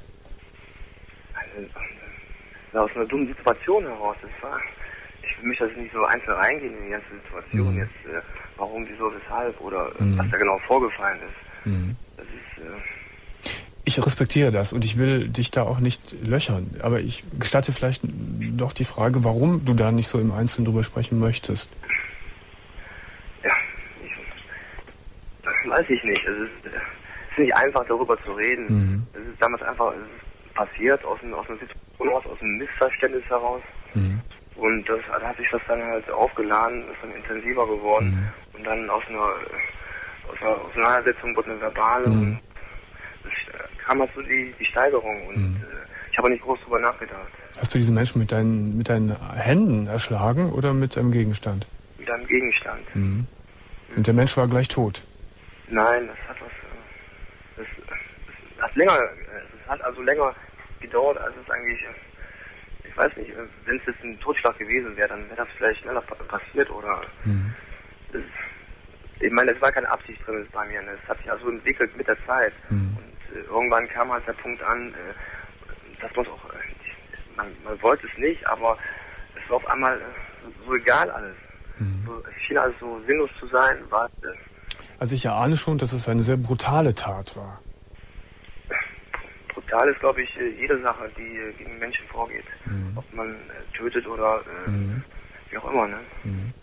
Also, aus einer dummen Situation heraus. Das war, ich möchte das nicht so einzeln reingehen in die ganze Situation. Mhm. Jetzt, äh, warum, wieso, weshalb oder äh, Mhm. was da genau vorgefallen ist. Mhm. Das ist... Äh, Ich respektiere das und ich will dich da auch nicht löchern. Aber ich gestatte vielleicht doch die Frage, warum du da nicht so im Einzelnen drüber sprechen möchtest. ja, ich, das weiß ich nicht. Es ist, äh, es ist nicht einfach, darüber zu reden. Mhm. Es ist damals einfach es ist passiert aus, ein, aus einer Situation heraus, aus einem Missverständnis heraus. Mhm. Und das, da hat sich das dann halt aufgeladen, ist dann intensiver geworden. Mhm. Und dann aus einer, aus einer Auseinandersetzung wurde eine verbale. Mhm. Und es kam halt so die, die Steigerung. Und Mhm. äh, ich habe nicht groß drüber nachgedacht. Hast du diesen Menschen mit deinen, mit deinen Händen erschlagen oder mit einem Gegenstand? Mit einem Gegenstand. Mhm. Und der Mensch war gleich tot? Nein, das hat was. äh, Das, das hat länger. Es hat also länger gedauert, als es eigentlich. äh, Ich weiß nicht, äh, wenn es jetzt ein Totschlag gewesen wäre, dann wäre das vielleicht schneller pa- passiert oder. Mhm. Das, ich meine, es war keine Absicht drin bei mir. Es hat sich also entwickelt mit der Zeit. Mhm. Und äh, irgendwann kam halt der Punkt an, äh, dass man auch. Äh, man, man wollte es nicht, aber es war auf einmal äh, so egal alles. Mhm. So, es schien alles so sinnlos zu sein. War, äh, Also ich erahne schon, dass es eine sehr brutale Tat war. Brutal ist, glaube ich, jede Sache, die äh, gegen Menschen vorgeht. Mhm. Ob man äh, tötet oder äh, Mhm. wie auch immer. Ne? Mhm.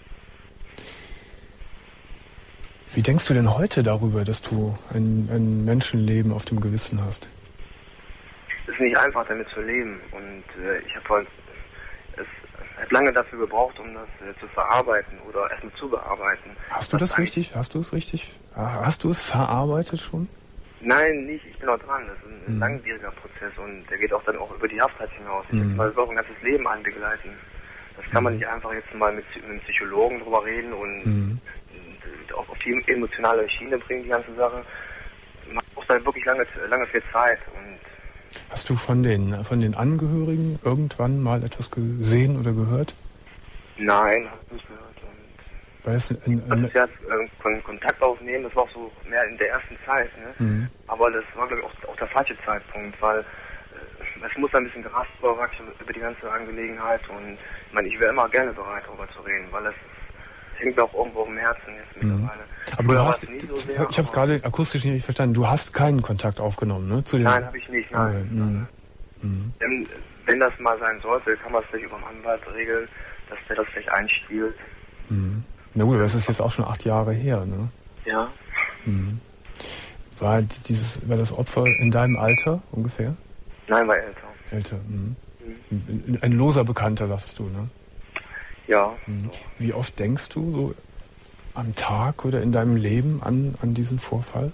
Wie denkst du denn heute darüber, dass du ein, ein Menschenleben auf dem Gewissen hast? Es ist nicht einfach, damit zu leben. Und äh, ich habe halt, es habe lange dafür gebraucht, um das äh, zu verarbeiten oder erstmal zu bearbeiten. Hast du das richtig? Hast du es richtig? Hast du es verarbeitet schon? Nein, nicht. Ich bin auch dran. Das ist ein, ein Mhm. langwieriger Prozess und der geht auch dann auch über die Haftzeit hinaus. Ich Mhm. soll auch ein ganzes Leben anbegleiten. Das kann man nicht einfach jetzt mal mit, mit einem Psychologen drüber reden und, Mhm. und auch auf die emotionale Schiene bringen, die ganze Sache. Man braucht da wirklich lange, lange viel Zeit. Und Hast du von den, von den Angehörigen irgendwann mal etwas gesehen oder gehört? nein, habe ich nicht gehört. Und Weil es ein, ein, das jetzt äh, Kon Kontakt aufnehmen, das war auch so mehr in der ersten Zeit. Ne? Mhm. Aber das war, glaube ich, auch, auch der falsche Zeitpunkt, weil äh, es muss ein bisschen Gras drüber wachsen über die ganze Angelegenheit und ich meine, ich wäre immer gerne bereit, darüber zu reden, weil es, es hängt auch irgendwo im Herzen jetzt mhm. mittlerweile. Aber Früher du hast, so sehr, ich habe es gerade akustisch nicht verstanden, du hast keinen Kontakt aufgenommen, ne? Zu den nein, habe ich nicht, nein. Okay. Mhm. Mhm. Wenn, wenn das mal sein sollte, kann man es vielleicht über den Anwalt regeln, dass der das vielleicht einstiehlt. Mhm. Na gut, aber es ist jetzt auch schon acht Jahre her, ne? Ja. Mhm. War dieses, war das Opfer in deinem Alter ungefähr? Nein, war älter. Älter, mhm. Mhm. Ein loser Bekannter, sagst du, ne? Ja. Mhm. Wie oft denkst du so am Tag oder in deinem Leben an, an diesen Vorfall?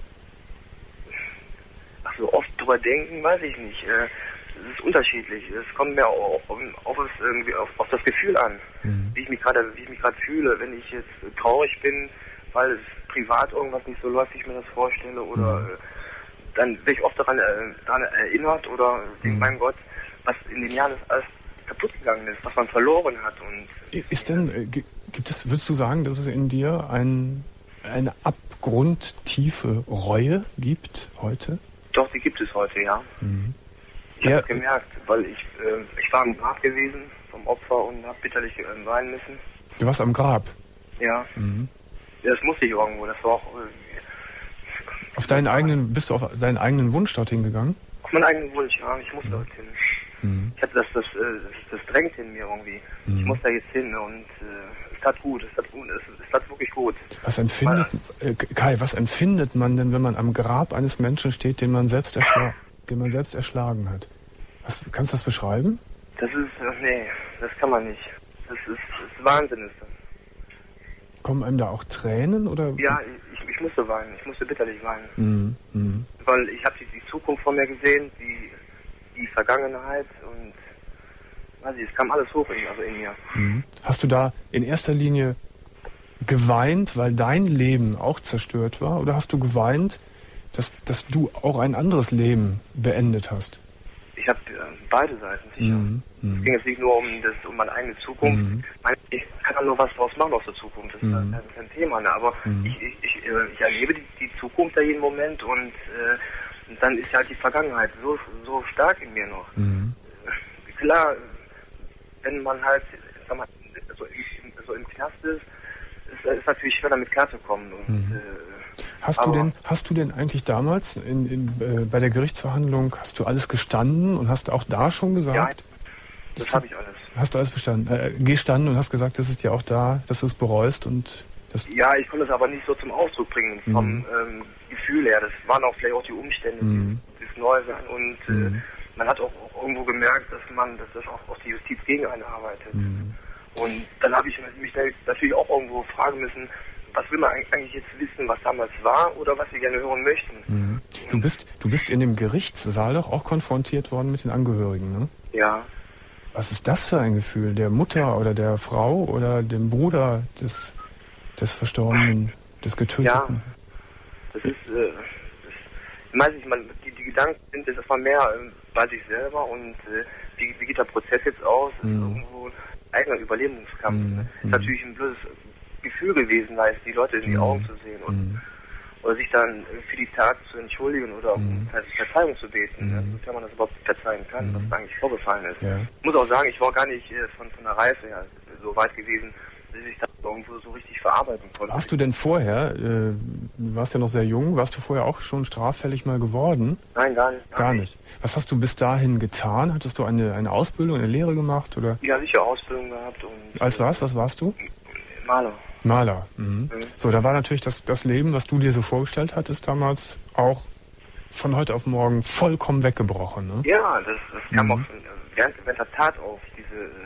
Ach so, oft drüber denken, weiß ich nicht. Es ist unterschiedlich. Es kommt mir auf, auf, auf, irgendwie auf, auf das Gefühl an, mhm. wie ich mich gerade, wie ich mich gerade fühle. Wenn ich jetzt traurig bin, weil es privat irgendwas nicht so läuft, wie ich mir das vorstelle, oder mhm. dann werde ich oft daran, äh, daran erinnert oder mhm. denke, mein Gott, was in den Jahren alles kaputt gegangen ist, was man verloren hat. Und ist denn, äh, gibt es, würdest du sagen, dass es in dir ein, eine abgrundtiefe Reue gibt heute? Doch, die gibt es heute, ja. Mhm. Ich habe es gemerkt, weil ich, äh, ich war am Grab gewesen vom Opfer und habe bitterlich äh, weinen müssen. Du warst am Grab? Ja. Mhm. Ja, das musste ich irgendwo, das war auch... Äh, auf deinen eigenen, bist du auf deinen eigenen Wunsch dorthin gegangen? Auf meinen eigenen Wunsch, ja, ich musste mhm. dorthin. Mhm. Ich hatte das, das, das, das drängt in mir irgendwie. Mhm. Ich muss da jetzt hin und äh, es tat gut, es tat gut, es, es tat wirklich gut. Was empfindet, äh, Kai, was empfindet man denn, wenn man am Grab eines Menschen steht, den man selbst, erschla- den man selbst erschlagen hat? Was, kannst du das beschreiben? Das ist, äh, nee, das kann man nicht. Das ist, das ist Wahnsinn ist das. Kommen einem da auch Tränen, oder? Ja, ich, ich musste weinen, ich musste bitterlich weinen. Mhm. Mhm. Weil ich habe die, die Zukunft vor mir gesehen, die, die Vergangenheit und weiß ich, es kam alles hoch in, also in mir. Mhm. Hast du da in erster Linie geweint, weil dein Leben auch zerstört war, oder hast du geweint, dass, dass du auch ein anderes Leben beendet hast? Ich habe äh, beide Seiten, sicher. Mhm. Mhm. Es ging jetzt nicht nur um, das, um meine eigene Zukunft. Mhm. Ich kann da nur was draus machen aus der Zukunft, das mhm. ist kein Thema. Ne? Aber mhm. ich, ich, ich, ich erlebe die, die Zukunft da jeden Moment und, äh, und dann ist halt die Vergangenheit so, so stark in mir noch. Mhm. Klar, wenn man halt sag mal, so, im, so im Knast ist, ist, ist natürlich schwer damit klarzukommen. Und, mhm. äh, Hast du denn, hast du denn eigentlich damals in, in, äh, bei der Gerichtsverhandlung, hast du alles gestanden und hast auch da schon gesagt? Ja, das habe ich alles. Hast du alles bestanden, äh, gestanden und hast gesagt, das ist dir auch da, dass du es bereust und das... Ja, ich konnte es aber nicht so zum Ausdruck bringen vom mhm. ähm, Gefühl her. Das waren auch vielleicht auch die Umstände, mhm. die, das Neue sein und äh, mhm. man hat auch, auch irgendwo gemerkt, dass man, dass das auch, auch die Justiz gegen einen arbeitet. Mhm. Und dann habe ich mich natürlich auch irgendwo fragen müssen, was will man eigentlich jetzt wissen, was damals war oder was wir gerne hören möchten. Mhm. Du bist, du bist in dem Gerichtssaal doch auch konfrontiert worden mit den Angehörigen, ne? Ja. Was ist das für ein Gefühl? Der Mutter oder der Frau oder dem Bruder des, des Verstorbenen, des Getöteten? Ja, das ist, äh, das, weiß ich, man, die, die Gedanken sind jetzt erstmal mehr äh, bei sich selber und äh, wie, wie geht der Prozess jetzt aus? Das mhm. ist irgendwo ein eigener Überlebenskampf. Mhm. Ne? Das ist natürlich ein blödes Gefühl gewesen, da ist die Leute in die mhm. Augen zu sehen und mhm. oder sich dann für die Tat zu entschuldigen oder um mhm. Verzeihung zu beten, mhm. also, sofern man das überhaupt verzeihen kann, mhm. was eigentlich vorgefallen ist. Ja. Ich muss auch sagen, ich war gar nicht äh, von, von der Reife her so weit gewesen, dass ich das irgendwo so richtig verarbeiten konnte. Warst du denn vorher, äh, du warst ja noch sehr jung, warst du vorher auch schon straffällig mal geworden? Nein, gar nicht. Gar, gar nicht. nicht. Was hast du bis dahin getan? Hattest du eine, eine Ausbildung, eine Lehre gemacht? Oder? Ja, sicher Ausbildung gehabt. Und als was? Was warst du? Maler. Maler. Mhm. Mhm. So, da war natürlich das, das Leben, was du dir so vorgestellt hattest damals, auch von heute auf morgen vollkommen weggebrochen. Ne? Ja, das, das kam mhm. auch während, während der Tat auf. Diese, äh,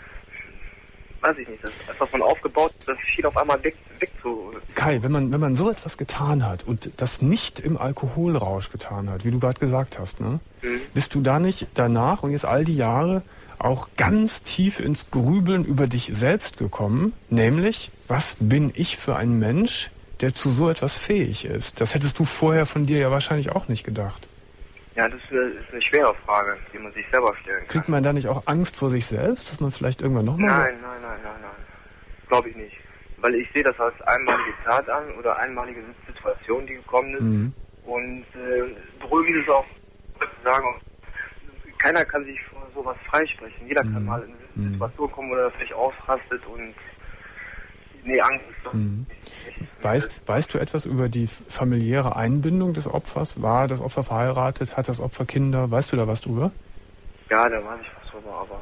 weiß ich nicht, das, das was man aufgebaut hat, das schien auf einmal weg, weg zu... Kai, wenn man, wenn man so etwas getan hat und das nicht im Alkoholrausch getan hat, wie du gerade gesagt hast, ne? Mhm. Bist du da nicht danach und jetzt all die Jahre auch ganz tief ins Grübeln über dich selbst gekommen, nämlich, was bin ich für ein Mensch, der zu so etwas fähig ist? Das hättest du vorher von dir ja wahrscheinlich auch nicht gedacht. Ja, das ist eine, ist eine schwere Frage, die man sich selber stellen kann. Kriegt man da nicht auch Angst vor sich selbst, dass man vielleicht irgendwann nochmal... Nein, nein, nein, nein, nein. Glaube ich nicht. Weil ich sehe das als einmalige Tat an oder einmalige Situation, die gekommen ist. Mhm. Und äh, beruhigend ist auch zu sagen, keiner kann sich vor sowas freisprechen. Jeder mhm. kann mal in eine Situation kommen, wo er vielleicht ausrastet und nee, Angst ist doch mhm. nicht. Weißt, weißt du etwas über die familiäre Einbindung des Opfers? War das Opfer verheiratet? Hat das Opfer Kinder? Weißt du da was drüber? Ja, da weiß ich was drüber, aber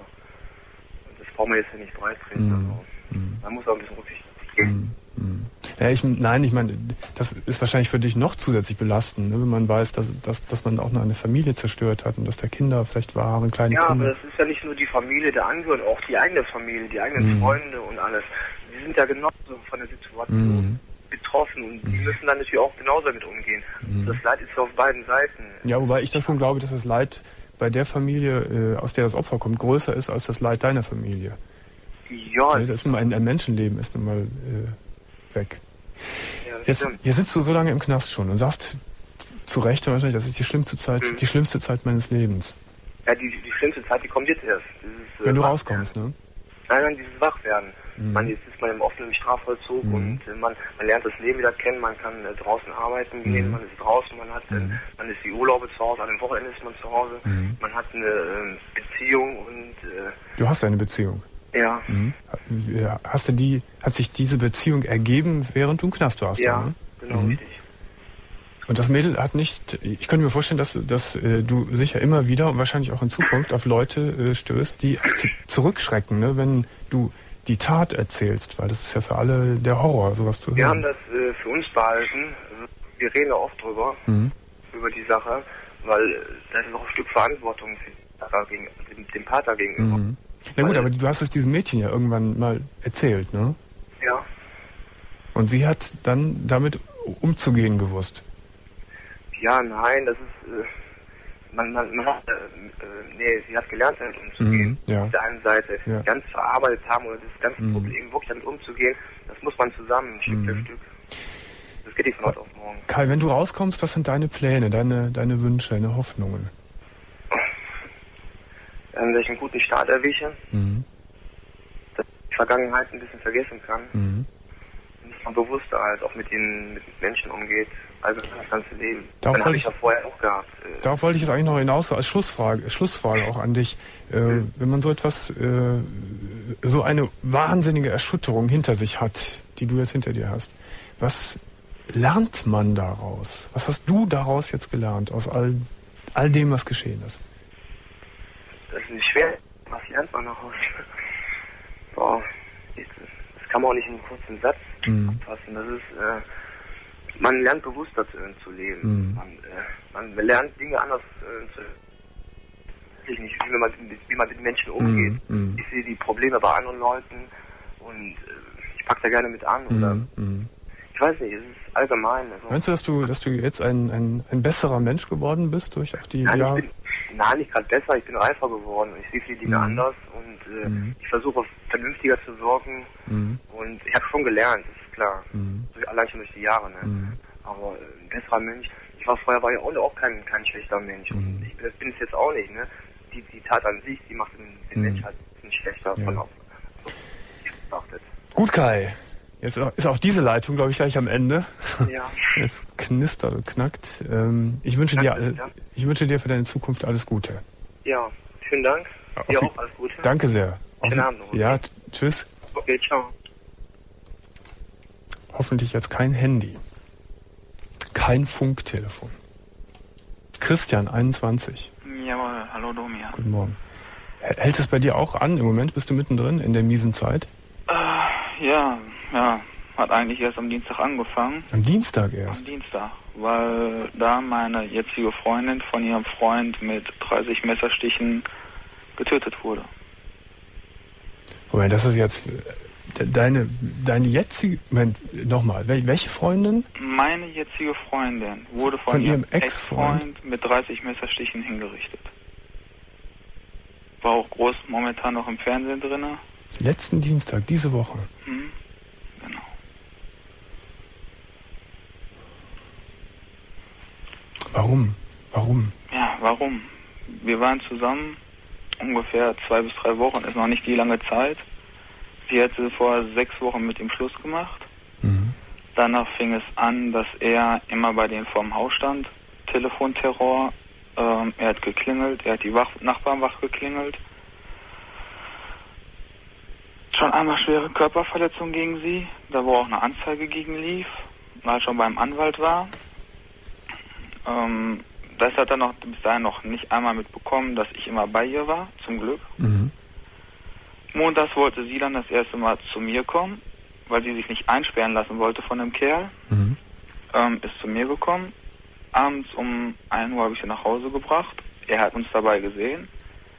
das brauchen wir jetzt hier nicht breit treten. Mhm. Also, mhm. man muss auch ein bisschen Rücksicht geben. Mhm. Ja, ich, nein, ich meine, das ist wahrscheinlich für dich noch zusätzlich belastend, ne, wenn man weiß, dass, dass, dass man auch noch eine Familie zerstört hat und dass da Kinder vielleicht waren, kleine ja, Kinder. Ja, aber das ist ja nicht nur die Familie der Angehörigen, auch die eigene Familie, die eigenen mhm. Freunde und alles. Die sind ja genauso von der Situation mhm. betroffen und die müssen dann natürlich auch genauso damit umgehen. Mhm. Das Leid ist ja auf beiden Seiten. Ja, wobei ich da schon glaube, dass das Leid bei der Familie, äh, aus der das Opfer kommt, größer ist als das Leid deiner Familie. Ja. Ne, das ist nun mal ein, ein Menschenleben ist nun mal äh, weg. Ja, jetzt, jetzt sitzt du so lange im Knast schon und sagst zu Recht wahrscheinlich, das ist die schlimmste Zeit, mhm. die schlimmste Zeit meines Lebens. Ja, die, die schlimmste Zeit, die kommt jetzt erst. Dieses, Wenn äh, du rauskommst, ne? Nein, nein, dieses Wachwerden. Mhm. Man, jetzt ist man im offenen Strafvollzug mhm. und äh, man, man lernt das Leben wieder kennen, man kann äh, draußen arbeiten gehen, mhm. man ist draußen, man hat, mhm. äh, man ist die Urlaube zu Hause, an dem Wochenende ist man zu Hause, mhm. man hat eine äh, Beziehung und... Äh, du hast eine Beziehung? Ja. Mhm. Hast du die, hat sich diese Beziehung ergeben, während du im Knast warst? Ja, ne? genau, mhm. richtig. Und das Mädel hat nicht, ich könnte mir vorstellen, dass, dass äh, du sicher immer wieder und wahrscheinlich auch in Zukunft auf Leute äh, stößt, die zu, zurückschrecken, ne, wenn du die Tat erzählst, weil das ist ja für alle der Horror, sowas zu hören. Wir haben das äh, für uns behalten, wir reden da oft drüber, mhm. über die Sache, weil äh, das ist auch ein Stück Verantwortung für gegen, dem, dem Pater gegenüber. Mhm. Na gut, aber du hast es diesem Mädchen ja irgendwann mal erzählt, ne? Ja. Und sie hat dann damit umzugehen gewusst. Ja, nein, das ist, äh, man, man, man hat, äh, äh, nee, sie hat gelernt, damit umzugehen. Mhm, ja. Auf der einen Seite ja. ganz verarbeitet haben oder das ganze mhm. Problem wirklich damit umzugehen, das muss man zusammen, Stück für mhm. Stück. Das geht nicht von heute auf morgen. Kai, wenn du rauskommst, was sind deine Pläne, deine, deine Wünsche, deine Hoffnungen? Ähm, dass ich einen guten Start erwische, mhm. dass ich die Vergangenheit ein bisschen vergessen kann. Mhm. Dass man bewusster halt auch mit den, mit den Menschen umgeht, also das ganze Leben. Darauf Dann habe ich ja vorher auch gehabt. Äh, darauf wollte ich jetzt eigentlich noch hinaus, so als Schlussfrage, Schlussfrage auch an dich. Äh, mhm. Wenn man so etwas, äh, so eine wahnsinnige Erschütterung hinter sich hat, die du jetzt hinter dir hast, was lernt man daraus? Was hast du daraus jetzt gelernt, aus all, all dem, was geschehen ist? Das ist nicht schwer. Was lernt man daraus? Boah, das kann man auch nicht in einem kurzen Satz mhm. fassen. Das ist, äh, man lernt bewusster zu, zu leben. Mhm. Man, äh, man lernt Dinge anders äh, zu ich nicht, wie man, wie man mit Menschen umgeht. Mhm. Ich sehe die Probleme bei anderen Leuten und äh, ich packe da gerne mit an. Oder mhm. Ich weiß nicht, es ist allgemein. Also Meinst du, dass du, dass du jetzt ein, ein, ein besserer Mensch geworden bist durch auch die nein, Jahre? Ich bin, nein, nicht gerade besser, ich bin reifer geworden. Ich sehe viele Dinge mhm. anders und äh, mhm. ich versuche vernünftiger zu wirken. Mhm. Und ich habe schon gelernt, das ist klar. Mhm. Allein schon durch die Jahre. Ne? Mhm. Aber äh, ein besserer Mensch. Ich war vorher war ja auch, auch kein, kein schlechter Mensch. Mhm. Und ich bin, bin es jetzt auch nicht. Ne? Die, die Tat an sich, die macht den, den mhm. Mensch halt nicht schlechter. Ja. Von auf, so, Gut, Kai. Jetzt ist auch diese Leitung, glaube ich, gleich am Ende. Ja. Es knistert und knackt. Ähm, ich, wünsche Danke, dir, ja. ich wünsche dir für deine Zukunft alles Gute. Ja, vielen Dank. Auf Dir wie- auch alles Gute. Danke sehr. Schönen Auf- Abend noch. Ja, t- tschüss. Okay, ciao. Hoffentlich jetzt kein Handy. Kein Funktelefon. Christian, einundzwanzig. Jawohl, hallo Domia. Guten Morgen. H- Hält es bei dir auch an? Im Moment bist du mittendrin in der miesen Zeit? Äh, ja, ja, hat eigentlich erst am Dienstag angefangen. Am Dienstag Am erst. Dienstag, weil da meine jetzige Freundin von ihrem Freund mit dreißig Messerstichen getötet wurde. Moment, das ist jetzt äh, de- deine, deine jetzige, Moment, nochmal, wel- welche Freundin? Meine jetzige Freundin wurde von, Von ihrem ihrem Ex-Freund? Ex-Freund mit dreißig Messerstichen hingerichtet. War auch groß momentan noch im Fernsehen drin. Letzten Dienstag, diese Woche. Hm, genau. Warum? Warum? Ja, warum? Wir waren zusammen ungefähr zwei bis drei Wochen, ist noch nicht die lange Zeit. Sie hatte vor sechs Wochen mit ihm Schluss gemacht. Mhm. Danach fing es an, dass er immer bei denen vorm Haus stand. Telefonterror, Ähm, er hat geklingelt, er hat die Wach- Nachbarn wach geklingelt. Schon einmal schwere Körperverletzung gegen sie, da wo auch eine Anzeige gegen lief, weil er schon beim Anwalt war. Ähm, das hat er noch bis dahin noch nicht einmal mitbekommen, dass ich immer bei ihr war, zum Glück. Mhm. Montags wollte sie dann das erste Mal zu mir kommen, weil sie sich nicht einsperren lassen wollte von dem Kerl. Mhm. Ähm, ist zu mir gekommen. Abends um ein Uhr habe ich sie nach Hause gebracht. Er hat uns dabei gesehen.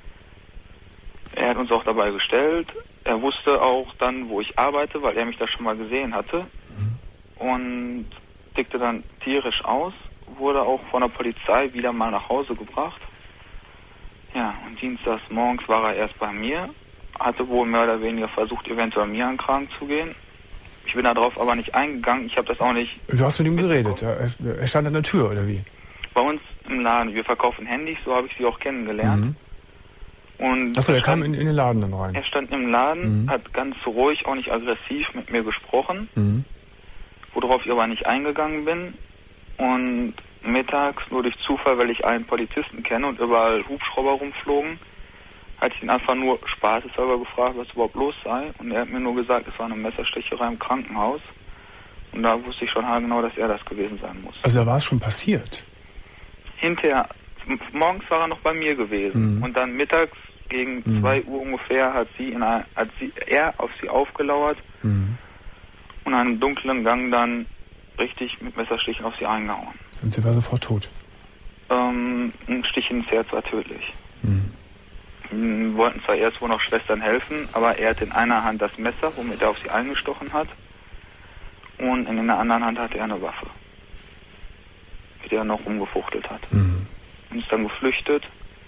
Er hat uns auch dabei gestellt. Er wusste auch dann, wo ich arbeite, weil er mich da schon mal gesehen hatte. Mhm. Und tickte dann tierisch aus. Wurde auch von der Polizei wieder mal nach Hause gebracht. Ja, und dienstags morgens war er erst bei mir. Hatte wohl mehr oder weniger versucht, eventuell mir an den Kragen zu gehen. Ich bin darauf aber nicht eingegangen. Ich habe das auch nicht... Du hast mit ihm geredet. Er, er stand an der Tür, oder wie? Bei uns im Laden. Wir verkaufen Handys, so habe ich sie auch kennengelernt. Mhm. Und Achso, er stand, kam in, in den Laden dann rein. Er stand im Laden, Mhm. hat ganz ruhig, auch nicht aggressiv mit mir gesprochen, Mhm. worauf ich aber nicht eingegangen bin. Und mittags, nur durch Zufall, weil ich einen Polizisten kenne und überall Hubschrauber rumflogen, hatte ich ihn einfach nur spaßeshalber gefragt, was überhaupt los sei. Und er hat mir nur gesagt, es war eine Messerstecherei im Krankenhaus. Und da wusste ich schon genau, dass er das gewesen sein muss. Also da war es schon passiert? Hinterher, m- morgens war er noch bei mir gewesen. Mhm. Und dann mittags gegen Mhm. zwei Uhr ungefähr hat sie in ein, hat sie, er auf sie aufgelauert Mhm. und in einem dunklen Gang dann richtig mit Messerstichen auf sie eingehauen. Und sie war sofort tot? Ähm, ein Stich ins Herz war tödlich. Mhm. Wir wollten zwar erst wohl noch Schwestern helfen, aber er hat in einer Hand das Messer, womit er auf sie eingestochen hat, und in der anderen Hand hatte er eine Waffe, mit der er noch rumgefuchtelt hat. Mhm. Und ist dann geflüchtet.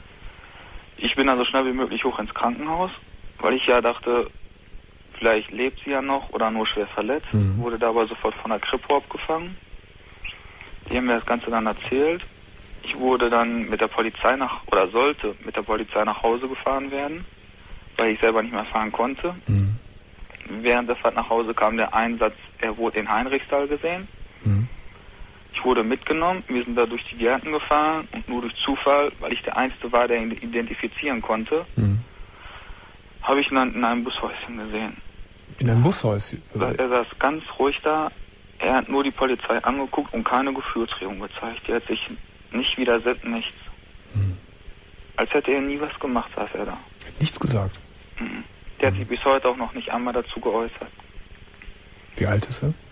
Ich bin dann so schnell wie möglich hoch ins Krankenhaus, weil ich ja dachte, vielleicht lebt sie ja noch oder nur schwer verletzt. Mhm. Wurde da aber sofort von der Kripo abgefangen. Die haben mir das Ganze dann erzählt. Ich wurde dann mit der Polizei nach, oder sollte mit der Polizei nach Hause gefahren werden, weil ich selber nicht mehr fahren konnte. Mhm. Während der Fahrt nach Hause kam der Einsatz, er wurde in Heinrichsthal gesehen. Mhm. Ich wurde mitgenommen, wir sind da durch die Gärten gefahren und nur durch Zufall, weil ich der Einzige war, der ihn identifizieren konnte, Mhm. habe ich ihn dann in einem Bushäuschen gesehen. In einem Bushäuschen? Er saß ganz ruhig da, er hat nur die Polizei angeguckt und keine Gefühlsregung gezeigt. Er hat sich nicht widersetzt, nichts. Mhm. Als hätte er nie was gemacht, saß er da. Hat nichts gesagt? Mhm. Der hat sich bis heute auch noch nicht einmal dazu geäußert. Wie alt ist er?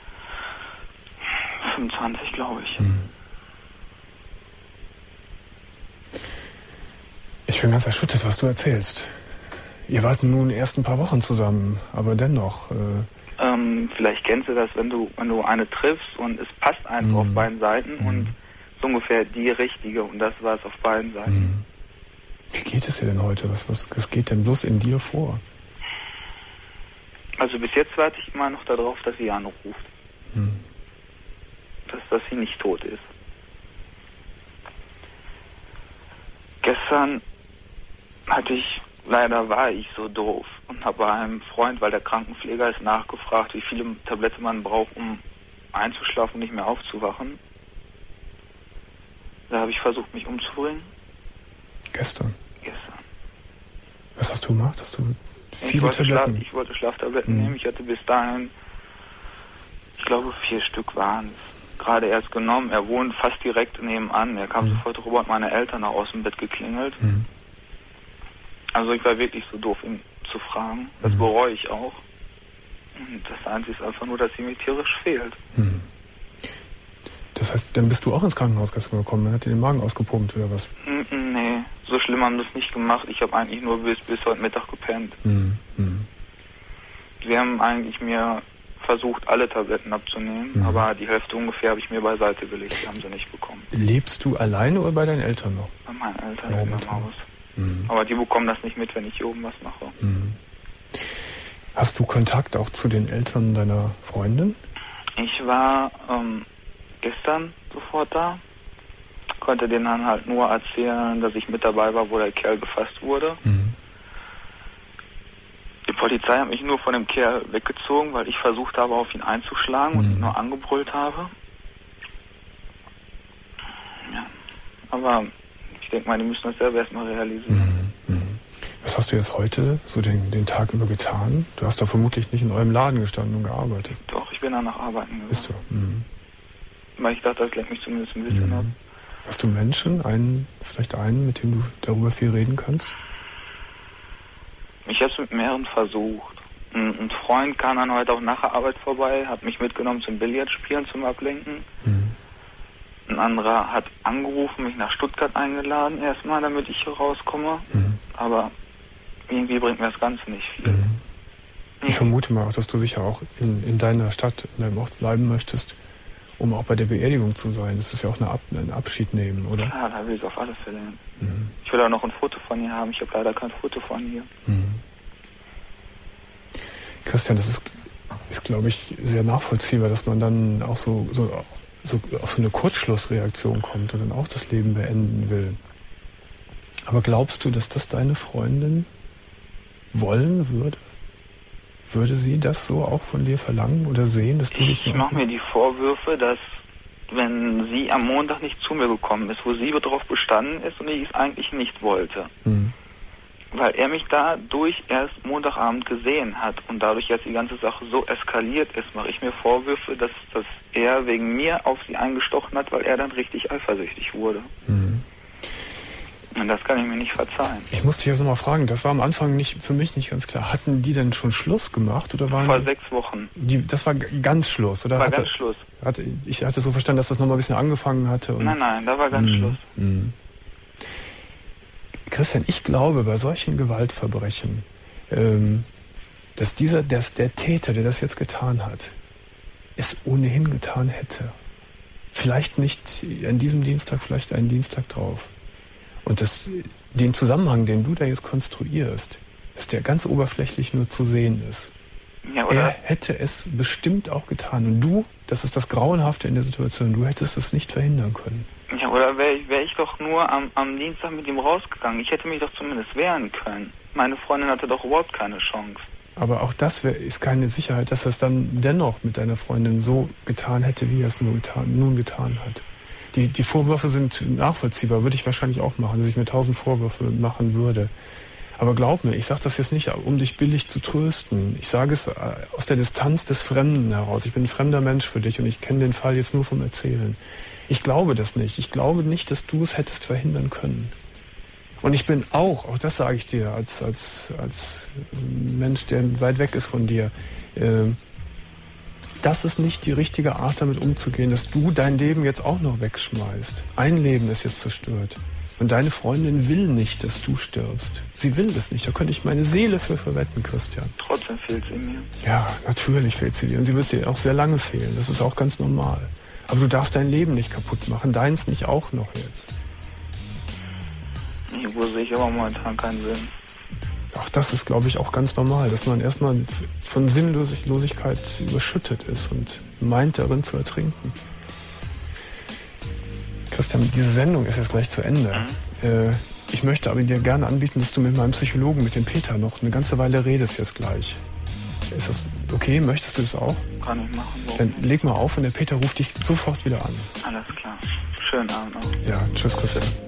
fünfundzwanzig, glaube ich. Mhm. Ich bin ganz erschüttert, was du erzählst. Ihr wart nun erst ein paar Wochen zusammen, aber dennoch... Äh Ähm, vielleicht kennst du das, wenn du wenn du eine triffst und es passt einfach Mhm. auf beiden Seiten Mhm. und so ungefähr die richtige, und das war es auf beiden Seiten. Mhm. Wie geht es dir denn heute? Was, was, was geht denn bloß in dir vor? Also bis jetzt warte ich immer noch darauf, dass sie anruft. Mhm. Dass, dass sie nicht tot ist. Gestern hatte ich, leider war ich so doof und habe bei einem Freund, weil der Krankenpfleger ist, nachgefragt, wie viele Tabletten man braucht, um einzuschlafen und nicht mehr aufzuwachen. Da habe ich versucht, mich umzubringen. Gestern? Gestern. Was hast du gemacht? Hast du Ich viele wollte, Schlaf, Tabletten? ich wollte Schlaftabletten Mhm. nehmen. Ich hatte bis dahin, ich glaube, vier Stück waren es. Gerade erst genommen. Er wohnt fast direkt nebenan. Er kam Mhm. sofort rüber und meine Eltern auch aus dem Bett geklingelt. Mhm. Also ich war wirklich so doof, ihn zu fragen. Das Mhm. bereue ich auch. Und das Einzige ist einfach nur, dass sie mir tierisch fehlt. Mhm. Das heißt, dann bist du auch ins Krankenhaus gestern gekommen, dann hat dir den Magen ausgepumpt oder was? Mm, mm, Nee, so schlimm haben wir es nicht gemacht. Ich habe eigentlich nur bis, bis heute Mittag gepennt. Mhm. Mhm. Sie haben eigentlich mir versucht, alle Tabletten abzunehmen, Mhm. aber die Hälfte ungefähr habe ich mir beiseite gelegt. Die haben sie nicht bekommen. Lebst du alleine oder bei deinen Eltern noch? Bei meinen Eltern Ja, oben im bitte. Haus. Mhm. Aber die bekommen das nicht mit, wenn ich hier oben was mache. Mhm. Hast du Kontakt auch zu den Eltern deiner Freundin? Ich war ähm, gestern sofort da, konnte denen dann halt nur erzählen, dass ich mit dabei war, wo der Kerl gefasst wurde. Mhm. Die Polizei hat mich nur von dem Kerl weggezogen, weil ich versucht habe, auf ihn einzuschlagen und Mhm. ihn nur angebrüllt habe. Ja. Aber Ich denke mal, die müssen das selber erstmal realisieren. Mhm. Mhm. Was hast du jetzt heute so den, den Tag über getan? Du hast da vermutlich nicht in eurem Laden gestanden und gearbeitet. Doch, ich bin danach arbeiten gegangen. Bist du? Mhm. Weil ich dachte, das lenkt mich zumindest ein bisschen mhm. ab. Hast du Menschen, einen, vielleicht einen, mit dem du darüber viel reden kannst? Ich habe es mit mehreren versucht. Ein, ein Freund kam dann heute auch nach der Arbeit vorbei, hat mich mitgenommen zum Billardspielen, zum Ablenken. Mhm. Ein anderer hat angerufen, mich nach Stuttgart eingeladen erstmal, damit ich hier rauskomme. Mhm. Aber irgendwie bringt mir das Ganze nicht viel. Mhm. Ich vermute mal auch, dass du sicher auch in, in deiner Stadt, in deinem Ort bleiben möchtest, um auch bei der Beerdigung zu sein. Das ist ja auch eine Ab, ein Abschied nehmen, oder? Ja, da will ich auf alle Fälle hin. Mhm. Ich will auch noch ein Foto von ihr haben. Ich habe leider kein Foto von ihr. Mhm. Christian, das ist, ist glaube ich, sehr nachvollziehbar, dass man dann auch so, so, so auf so eine Kurzschlussreaktion kommt und dann auch das Leben beenden will. Aber glaubst du, dass das deine Freundin wollen würde? Würde sie das so auch von dir verlangen oder sehen, dass du dich... Ich mache mir die Vorwürfe, dass wenn sie am Montag nicht zu mir gekommen ist, wo sie darauf bestanden ist und ich es eigentlich nicht wollte, hm. weil er mich dadurch erst Montagabend gesehen hat und dadurch jetzt die ganze Sache so eskaliert ist, mache ich mir Vorwürfe, dass, dass er wegen mir auf sie eingestochen hat, weil er dann richtig eifersüchtig wurde. Hm. Und das kann ich mir nicht verzeihen. Ich muss dich jetzt nochmal fragen, das war am Anfang nicht für mich nicht ganz klar. Hatten die denn schon Schluss gemacht? Oder waren Vor sechs Wochen. Die, das war ganz Schluss, oder? War hatte, ganz Schluss. Hatte, ich hatte so verstanden, dass das nochmal ein bisschen angefangen hatte. Und nein, nein, da war ganz mh, Schluss. Mh. Christian, ich glaube, bei solchen Gewaltverbrechen, ähm, dass dieser, dass der Täter, der das jetzt getan hat, es ohnehin getan hätte. Vielleicht nicht an diesem Dienstag, vielleicht einen Dienstag drauf. Und das, den Zusammenhang, den du da jetzt konstruierst, dass der ganz oberflächlich nur zu sehen ist. Ja, oder? Er hätte es bestimmt auch getan. Und du, das ist das Grauenhafte in der Situation, du hättest es nicht verhindern können. Ja, oder wäre ich, wär ich doch nur am, am Dienstag mit ihm rausgegangen. Ich hätte mich doch zumindest wehren können. Meine Freundin hatte doch überhaupt keine Chance. Aber auch das wär, ist keine Sicherheit, dass er es dann dennoch mit deiner Freundin so getan hätte, wie er es nur getan, nun getan hat. Die, die Vorwürfe sind nachvollziehbar, würde ich wahrscheinlich auch machen, dass ich mir tausend Vorwürfe machen würde. Aber glaub mir, ich sage das jetzt nicht, um dich billig zu trösten. Ich sage es aus der Distanz des Fremden heraus. Ich bin ein fremder Mensch für dich und ich kenne den Fall jetzt nur vom Erzählen. Ich glaube das nicht. Ich glaube nicht, dass du es hättest verhindern können. Und ich bin auch, auch das sage ich dir, als, als, als Mensch, der weit weg ist von dir, äh, das ist nicht die richtige Art, damit umzugehen, dass du dein Leben jetzt auch noch wegschmeißt. Ein Leben ist jetzt zerstört. Und deine Freundin will nicht, dass du stirbst. Sie will das nicht. Da könnte ich meine Seele für verwetten, Christian. Trotzdem fehlt sie mir. Ja, natürlich fehlt sie dir. Und sie wird dir auch sehr lange fehlen. Das ist auch ganz normal. Aber du darfst dein Leben nicht kaputt machen. Deins nicht auch noch jetzt. Wo sehe ich aber momentan keinen Sinn. Auch das ist, glaube ich, auch ganz normal, dass man erstmal von Sinnlosigkeit überschüttet ist und meint, darin zu ertrinken. Christian, diese Sendung ist jetzt gleich zu Ende. Mhm. Äh, ich möchte aber dir gerne anbieten, dass du mit meinem Psychologen, mit dem Peter, noch eine ganze Weile redest jetzt gleich. Ist das okay? Möchtest du das auch? Kann ich machen. So. Dann leg mal auf und der Peter ruft dich sofort wieder an. Alles klar. Schönen Abend noch. Ja, tschüss, Christian.